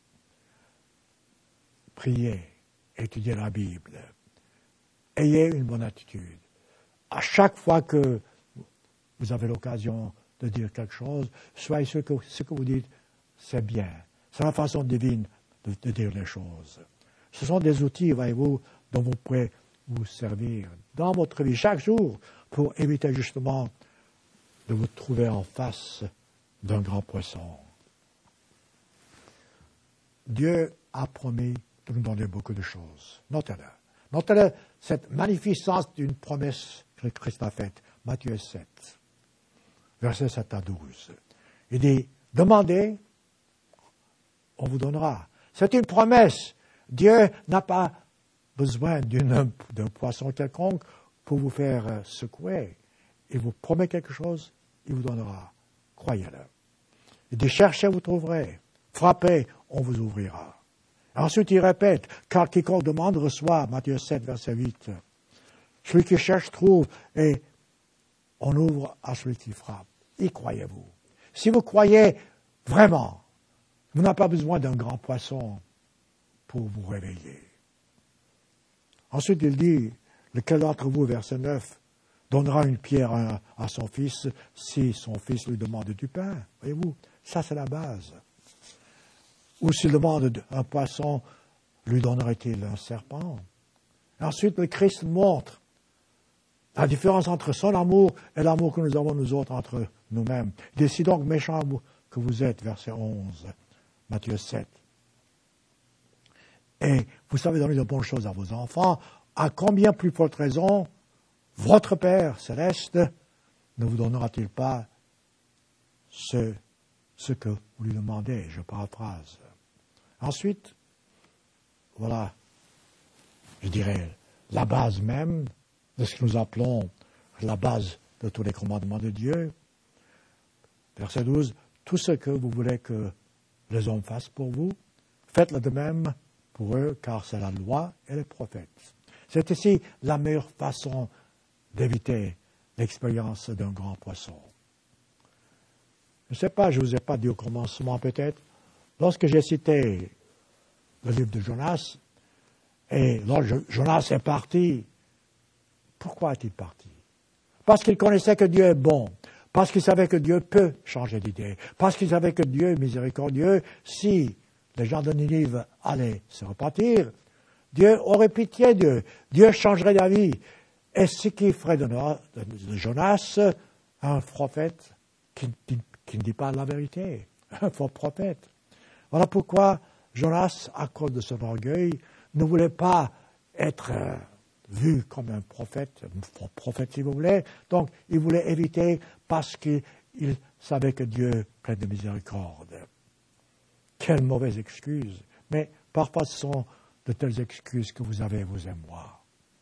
Priez, étudiez la Bible. Ayez une bonne attitude. À chaque fois que vous avez l'occasion de dire quelque chose, soyez sûr que ce que vous dites, c'est bien. C'est la façon divine de dire les choses. Ce sont des outils, voyez-vous, dont vous pouvez vous servir dans votre vie chaque jour pour éviter justement de vous trouver en face d'un grand poisson. Dieu a promis de nous donner beaucoup de choses. Notez-le. Notez-le, cette magnificence d'une promesse que Christ a faite. Matthieu 7, versets 7 à 12. Il dit, demandez, on vous donnera. C'est une promesse. Dieu n'a pas besoin d'un poisson quelconque pour vous faire secouer. Il vous promet quelque chose, il vous donnera. Croyez-le. Il dit, cherchez, vous trouverez. Frappez, on vous ouvrira. Ensuite, il répète, car quiconque demande reçoit, Matthieu 7, verset 8. Celui qui cherche trouve, et on ouvre à celui qui frappe. Y croyez-vous? Si vous croyez vraiment, vous n'avez pas besoin d'un grand poisson pour vous réveiller. Ensuite, il dit, lequel d'entre vous, verset 9, donnera une pierre à son fils si son fils lui demande du pain? Voyez-vous, ça c'est la base. Ou s'il demande un poisson, lui donnerait-il un serpent? Ensuite, le Christ montre la différence entre son amour et l'amour que nous avons nous autres entre nous-mêmes. Il dit, si donc méchants que vous êtes, verset 11, Matthieu 7. Et vous savez donner de bonnes choses à vos enfants, à combien plus forte raison votre Père céleste ne vous donnera-t-il pas ce que vous lui demandez? Je paraphrase. Ensuite, voilà, je dirais, la base même de ce que nous appelons la base de tous les commandements de Dieu. Verset 12, tout ce que vous voulez que les hommes fassent pour vous, faites-le de même pour eux, car c'est la loi et les prophètes. C'est ici la meilleure façon d'éviter l'expérience d'un grand poisson. Je ne sais pas, je ne vous ai pas dit au commencement peut-être, lorsque j'ai cité le livre de Jonas, et lorsque Jonas est parti, pourquoi est-il parti? Parce qu'il connaissait que Dieu est bon, parce qu'il savait que Dieu peut changer d'idée, parce qu'il savait que Dieu est miséricordieux. Si les gens de Ninive allaient se repentir, Dieu aurait pitié d'eux, Dieu changerait d'avis. Et ce qui ferait de Jonas un prophète qui ne dit pas la vérité, un faux prophète. Voilà pourquoi Jonas, à cause de son orgueil, ne voulait pas être vu comme un prophète si vous voulez. Donc, il voulait éviter parce qu'il savait que Dieu est plein de miséricorde. Quelle mauvaise excuse. Mais parfois, ce sont de telles excuses que vous avez, vous et moi.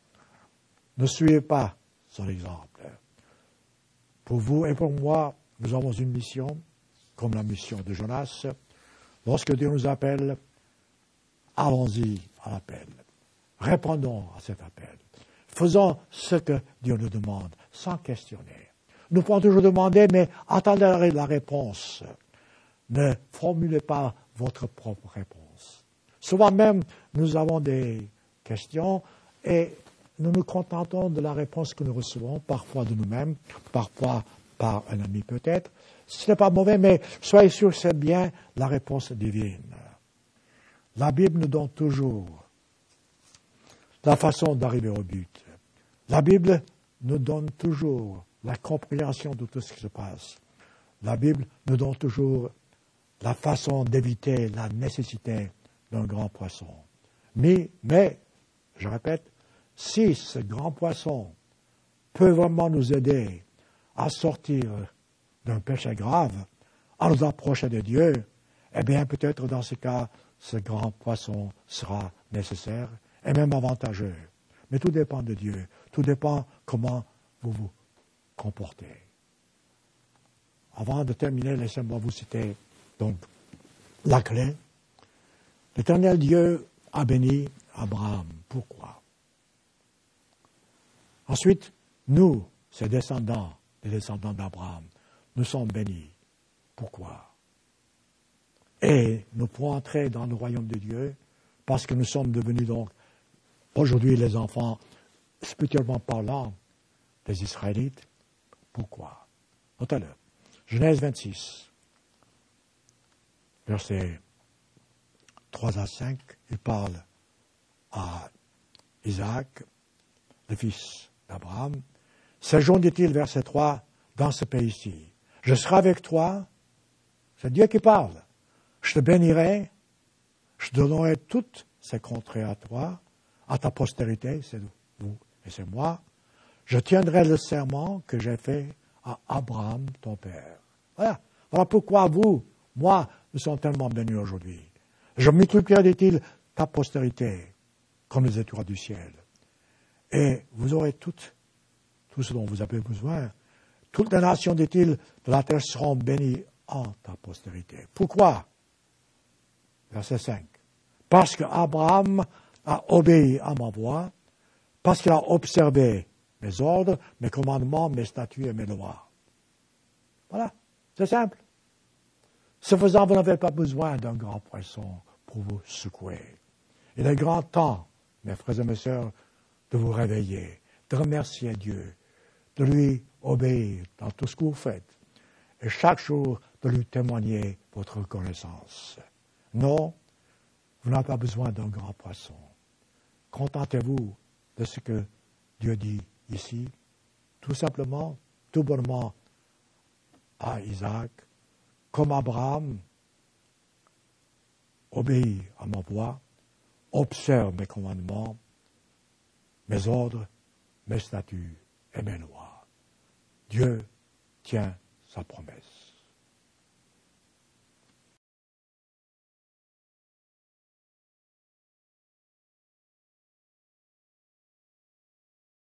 Ne suivez pas son exemple. Pour vous et pour moi, nous avons une mission, comme la mission de Jonas. Lorsque Dieu nous appelle, allons-y à l'appel. Répondons à cet appel. Faisons ce que Dieu nous demande, sans questionner. Nous pouvons toujours demander, mais attendez la réponse. Ne formulez pas votre propre réponse. Souvent même, nous avons des questions et nous nous contentons de la réponse que nous recevons, parfois de nous-mêmes, parfois par un ami peut-être. Ce n'est pas mauvais, mais soyez sûr que c'est bien la réponse divine. La Bible nous donne toujours la façon d'arriver au but. La Bible nous donne toujours la compréhension de tout ce qui se passe. La Bible nous donne toujours la façon d'éviter la nécessité d'un grand poisson. Mais, je répète, si ce grand poisson peut vraiment nous aider à sortir d'un péché grave, à nous approcher de Dieu, eh bien peut-être dans ce cas, ce grand poisson sera nécessaire et même avantageux. Mais tout dépend de Dieu. Tout dépend comment vous vous comportez. Avant de terminer, laissez-moi vous citer donc la clé. L'Éternel Dieu a béni Abraham. Pourquoi? Ensuite, nous, ses descendants, les descendants d'Abraham, nous sommes bénis. Pourquoi? Et nous pouvons entrer dans le royaume de Dieu parce que nous sommes devenus donc aujourd'hui les enfants, spirituellement parlant, des Israélites. Pourquoi? Notez-le. Genèse 26, versets 3 à 5, il parle à Isaac, le fils d'Abraham. Séjourne, dit-il, verset 3, dans ce pays-ci. Je serai avec toi, c'est Dieu qui parle. Je te bénirai, je donnerai toutes ces contrées à toi, à ta postérité, c'est vous et c'est moi. Je tiendrai le serment que j'ai fait à Abraham, ton père. Voilà pourquoi vous, moi, nous sommes tellement bénis aujourd'hui. Je multiplierai, dit-il, ta postérité, comme les étoiles du ciel. Et vous aurez tout ce dont vous avez besoin. Toutes les nations, dit-il, de la terre seront bénies en ta postérité. Pourquoi? Verset 5. Parce que Abraham a obéi à ma voix, parce qu'il a observé mes ordres, mes commandements, mes statuts et mes lois. Voilà, c'est simple. Ce faisant, vous n'avez pas besoin d'un grand poisson pour vous secouer. Il est grand temps, mes frères et mes sœurs, de vous réveiller, de remercier Dieu, de lui obéir dans tout ce que vous faites, et chaque jour de lui témoigner votre reconnaissance. Non, vous n'avez pas besoin d'un grand poisson. Contentez-vous de ce que Dieu dit ici, tout simplement, tout bonnement à Isaac, comme Abraham, obéis à ma voix, observe mes commandements, mes ordres, mes statuts et mes lois. Dieu tient sa promesse.